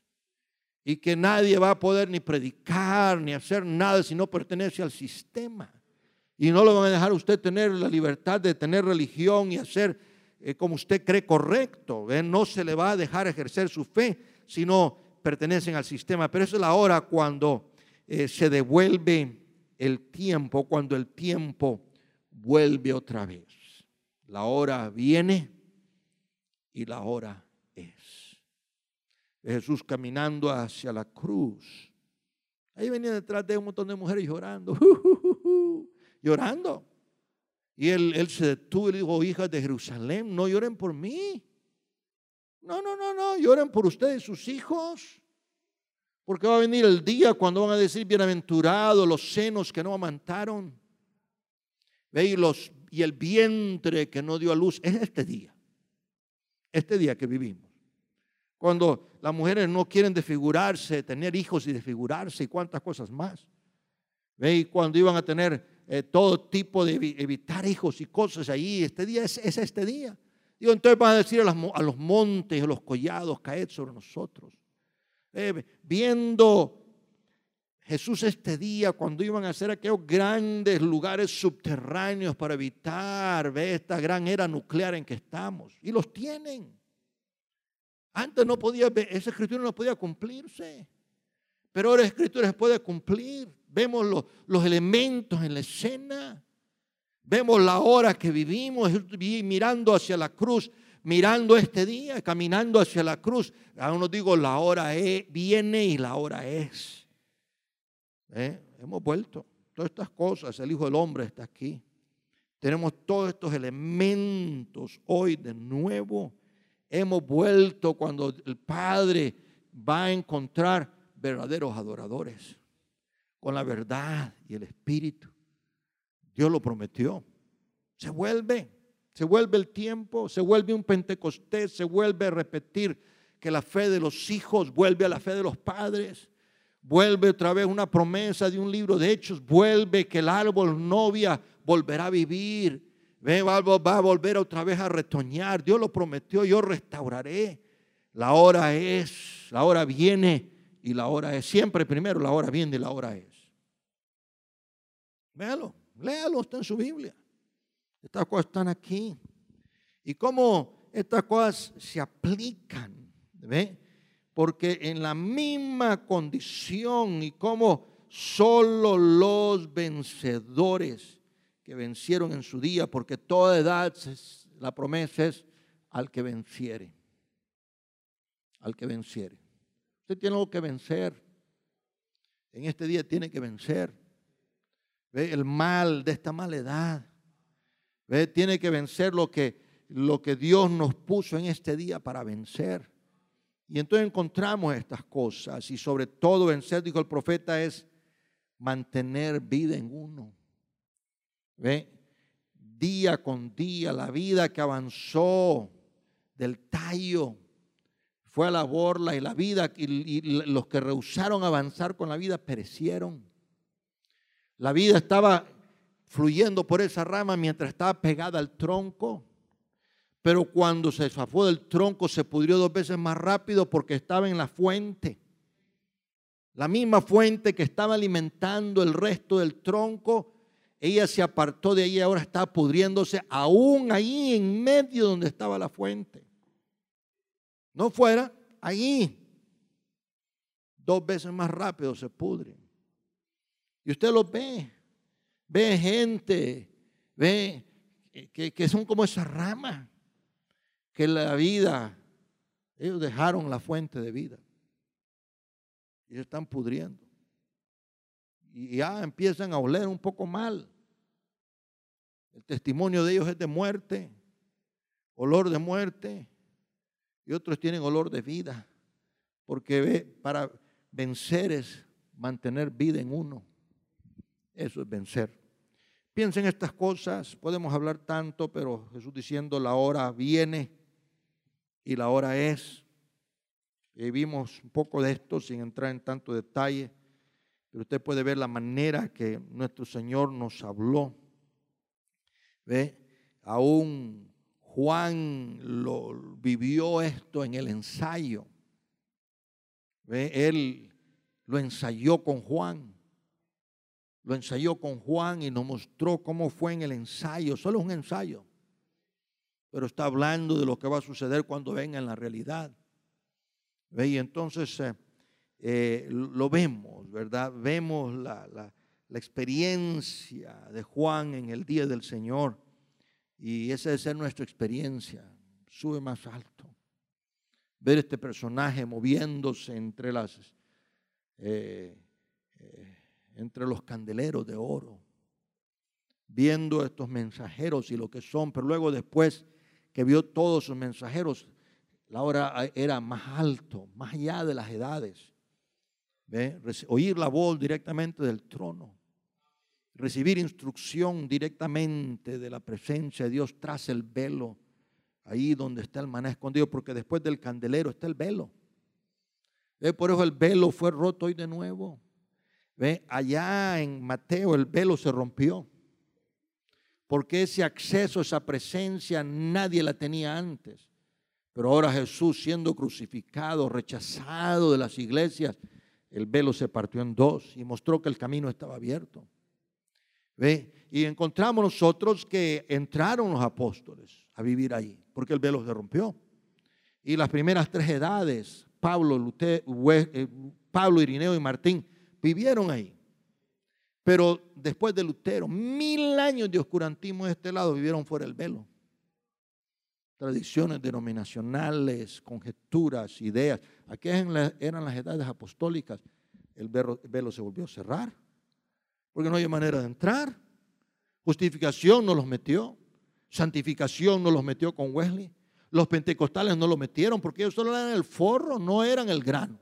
[SPEAKER 2] y que nadie va a poder ni predicar ni hacer nada si no pertenece al sistema. Y no le van a dejar a usted tener la libertad de tener religión y hacer eh, como usted cree correcto, ¿ve? No se le va a dejar ejercer su fe, sino pertenecen al sistema. Pero esa es la hora cuando eh, se devuelve el tiempo, cuando el tiempo vuelve otra vez. La hora viene y la hora es. Jesús caminando hacia la cruz. Ahí venía detrás de un montón de mujeres llorando, uh, uh, uh, uh, llorando. Y él, él se detuvo y le dijo: hijas de Jerusalén, no lloren por mí. No, no, no, no, lloren por ustedes, sus hijos. Porque va a venir el día cuando van a decir: bienaventurados los senos que no amamantaron, ¿ve? Y, los, y el vientre que no dio a luz. Es este día, este día que vivimos. Cuando las mujeres no quieren desfigurarse, tener hijos y desfigurarse y cuántas cosas más. ¿Ve? Y cuando iban a tener eh, todo tipo de evitar hijos y cosas ahí, este día es, es este día. Digo, entonces van a decir a, las, a los montes, a los collados, caed sobre nosotros. Eh, viendo Jesús este día, cuando iban a hacer aquellos grandes lugares subterráneos para evitar, ¿ve? Esta gran era nuclear en que estamos. Y los tienen. Antes no podía, esa escritura no podía cumplirse, pero ahora la escritura se puede cumplir. Vemos los, los elementos en la escena, vemos la hora que vivimos, mirando hacia la cruz, mirando este día, caminando hacia la cruz. Aún nos digo, la hora es, viene y la hora es. ¿Eh? Hemos vuelto. Todas estas cosas, el Hijo del Hombre está aquí. Tenemos todos estos elementos hoy de nuevo. Hemos vuelto cuando el Padre va a encontrar verdaderos adoradores con la verdad y el Espíritu. Dios lo prometió. Se vuelve, se vuelve el tiempo, se vuelve un Pentecostés, se vuelve a repetir que la fe de los hijos vuelve a la fe de los padres. Vuelve otra vez una promesa de un libro de Hechos, vuelve que el árbol novia volverá a vivir. Va a volver otra vez a retoñar. Dios lo prometió, yo restauraré. La hora es, la hora viene y la hora es. Siempre primero la hora viene y la hora es. Véalo, léalo, está en su Biblia. Estas cosas están aquí. Y cómo estas cosas se aplican, ¿ve? Porque en la misma condición y como solo los vencedores que vencieron en su día, porque toda edad, la promesa es al que venciere, al que venciere. Usted tiene algo que vencer, en este día tiene que vencer. ¿Ve? El mal de esta mala edad. ¿Ve? Tiene que vencer lo que, lo que Dios nos puso en este día para vencer. Y entonces encontramos estas cosas. Y sobre todo vencer, dijo el profeta, es mantener vida en uno. ¿Ve? Día con día, la vida que avanzó del tallo fue a la borla, y la vida, y, y los que rehusaron avanzar con la vida perecieron. La vida estaba fluyendo por esa rama mientras estaba pegada al tronco, pero cuando se zafó del tronco se pudrió dos veces más rápido porque estaba en la fuente. La misma fuente que estaba alimentando el resto del tronco, ella se apartó de ahí y ahora está pudriéndose aún ahí en medio donde estaba la fuente. No fuera, ahí. Dos veces más rápido se pudre. Y usted los ve. Ve gente, ve que, que son como esa rama. Que la vida, ellos dejaron la fuente de vida. Y se están pudriendo. Y ya empiezan a oler un poco mal. El testimonio de ellos es de muerte, olor de muerte. Y otros tienen olor de vida, porque ve, para vencer es mantener vida en uno. Eso es vencer. Piensen en estas cosas, podemos hablar tanto, pero Jesús diciendo la hora viene y la hora es. Y vimos un poco de esto sin entrar en tanto detalle, pero usted puede ver la manera que nuestro Señor nos habló. Ve, aún Juan lo vivió esto en el ensayo. ¿Ve? Él lo ensayó con Juan. Lo ensayó con Juan y nos mostró cómo fue en el ensayo. Solo es un ensayo. Pero está hablando de lo que va a suceder cuando venga en la realidad. ¿Ve? Y entonces eh, eh, lo vemos, ¿verdad? Vemos la, la, la experiencia de Juan en el día del Señor. Y esa debe ser nuestra experiencia. Sube más alto. Ver este personaje moviéndose entre las eh, eh, entre los candeleros de oro, viendo estos mensajeros y lo que son, pero luego después que vio todos sus mensajeros, la hora era más alto, más allá de las edades. ¿Ve? Oír la voz directamente del trono. Recibir instrucción directamente de la presencia de Dios tras el velo, ahí donde está el maná escondido, porque después del candelero está el velo. ¿Ve? Por eso el velo fue roto hoy de nuevo. ¿Ve? Allá en Mateo el velo se rompió, porque ese acceso, esa presencia nadie la tenía antes. Pero ahora Jesús, siendo crucificado, rechazado de las iglesias, el velo se partió en dos y mostró que el camino estaba abierto. ¿Ve? Y encontramos nosotros que entraron los apóstoles a vivir ahí, porque el velo se rompió. Y las primeras tres edades, Pablo, Lute, Pablo, Irineo y Martín, vivieron ahí. Pero después de Lutero, mil años de oscurantismo de este lado, vivieron fuera del velo. Tradiciones denominacionales, conjeturas, ideas. Aquellas eran las edades apostólicas. El velo, el velo se volvió a cerrar, porque no había manera de entrar. Justificación no los metió. Santificación no los metió con Wesley. Los pentecostales no los metieron porque ellos solo eran el forro, no eran el grano.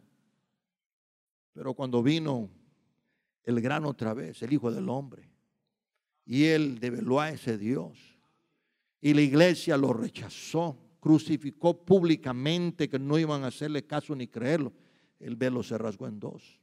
[SPEAKER 2] Pero cuando vino el grano otra vez, el Hijo del Hombre, y él develó a ese Dios, y la iglesia lo rechazó, crucificó públicamente que no iban a hacerle caso ni creerlo, el velo se rasgó en dos.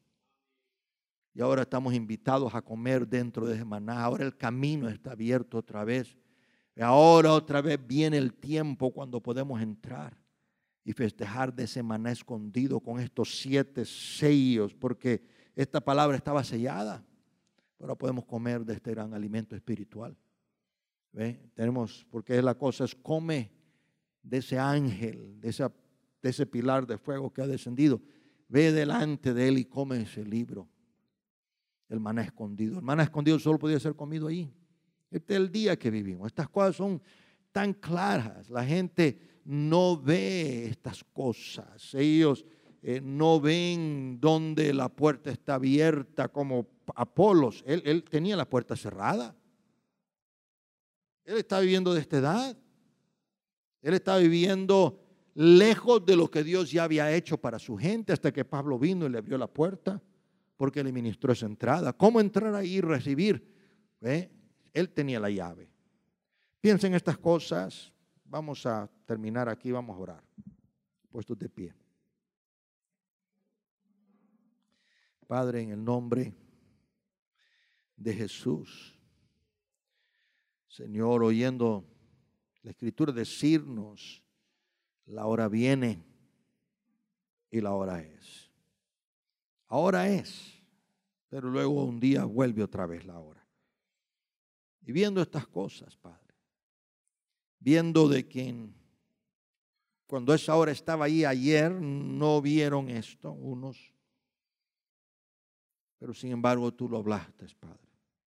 [SPEAKER 2] Y ahora estamos invitados a comer dentro de ese maná. Ahora el camino está abierto otra vez. Y ahora otra vez viene el tiempo cuando podemos entrar y festejar de ese maná escondido con estos siete sellos, porque esta palabra estaba sellada. Ahora podemos comer de este gran alimento espiritual. ¿Ve? Tenemos, porque la cosa es come de ese ángel, de, esa, de ese pilar de fuego que ha descendido. Ve delante de él y come ese libro. El maná escondido. El maná escondido solo podía ser comido ahí. Este es el día que vivimos. Estas cosas son tan claras. La gente no ve estas cosas. Ellos eh, no ven donde la puerta está abierta como Apolos. Él, él tenía la puerta cerrada. Él está viviendo de esta edad. Él está viviendo lejos de lo que Dios ya había hecho para su gente, hasta que Pablo vino y le abrió la puerta, porque le ministró esa entrada. ¿Cómo entrar ahí y recibir? ¿Eh? Él tenía la llave. Piensen en estas cosas. Vamos a terminar aquí, vamos a orar. Puestos de pie. Padre, en el nombre de Jesús, Señor, oyendo la Escritura decirnos, la hora viene y la hora es. Ahora es, pero luego un día vuelve otra vez la hora. Y viendo estas cosas, Padre, viendo de quien cuando esa hora estaba ahí ayer, no vieron esto unos, pero sin embargo tú lo hablaste, Padre.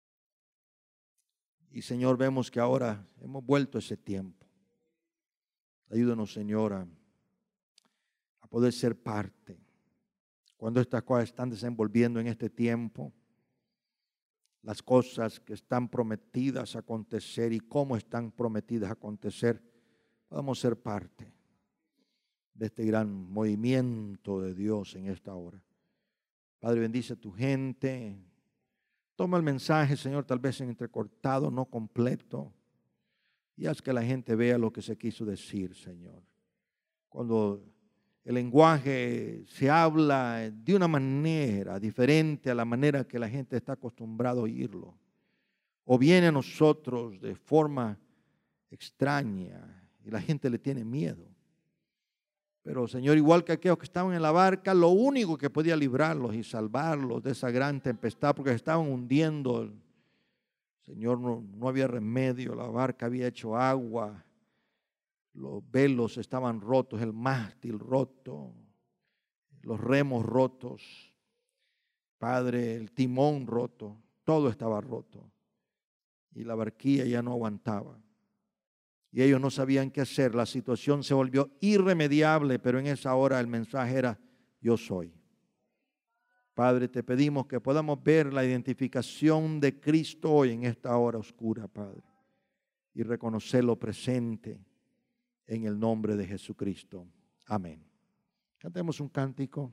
[SPEAKER 2] Y Señor, vemos que ahora hemos vuelto a ese tiempo. Ayúdanos, Señor, a, a poder ser parte. Cuando estas cosas están desenvolviendo en este tiempo, las cosas que están prometidas a acontecer y cómo están prometidas a acontecer, podamos ser parte de este gran movimiento de Dios en esta hora. Padre, bendice a tu gente. Toma el mensaje, Señor, tal vez en entrecortado, no completo, y haz que la gente vea lo que se quiso decir, Señor. Cuando el lenguaje se habla de una manera diferente a la manera que la gente está acostumbrada a oírlo, o viene a nosotros de forma extraña y la gente le tiene miedo. Pero, Señor, igual que aquellos que estaban en la barca, lo único que podía librarlos y salvarlos de esa gran tempestad, porque se estaban hundiendo, Señor, no, no había remedio, la barca había hecho agua, los velos estaban rotos, el mástil roto, los remos rotos, Padre, el timón roto, todo estaba roto y la barquilla ya no aguantaba. Y ellos no sabían qué hacer, la situación se volvió irremediable, pero en esa hora el mensaje era, yo soy. Padre, te pedimos que podamos ver la identificación de Cristo hoy en esta hora oscura, Padre, y reconocerlo presente en el nombre de Jesucristo. Amén. Cantemos un cántico.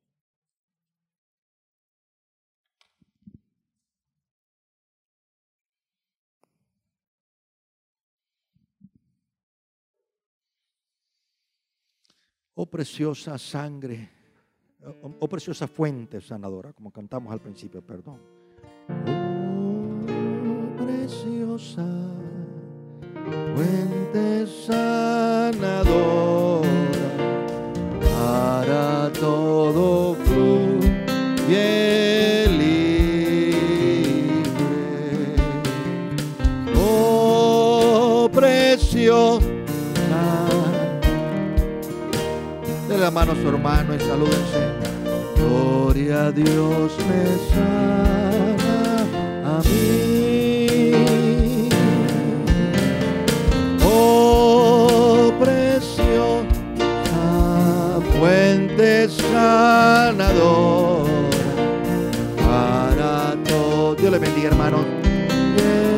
[SPEAKER 2] Oh preciosa sangre, oh, oh preciosa fuente sanadora, como cantamos al principio, perdón. Oh preciosa fuente sanadora, para todo fluye libre. Oh preciosa. De la mano a su hermano y salúdense. Gloria a Dios me sana a mí. Oh preciosa fuente sanadora para todos. Dios le bendiga, hermanos. Yeah.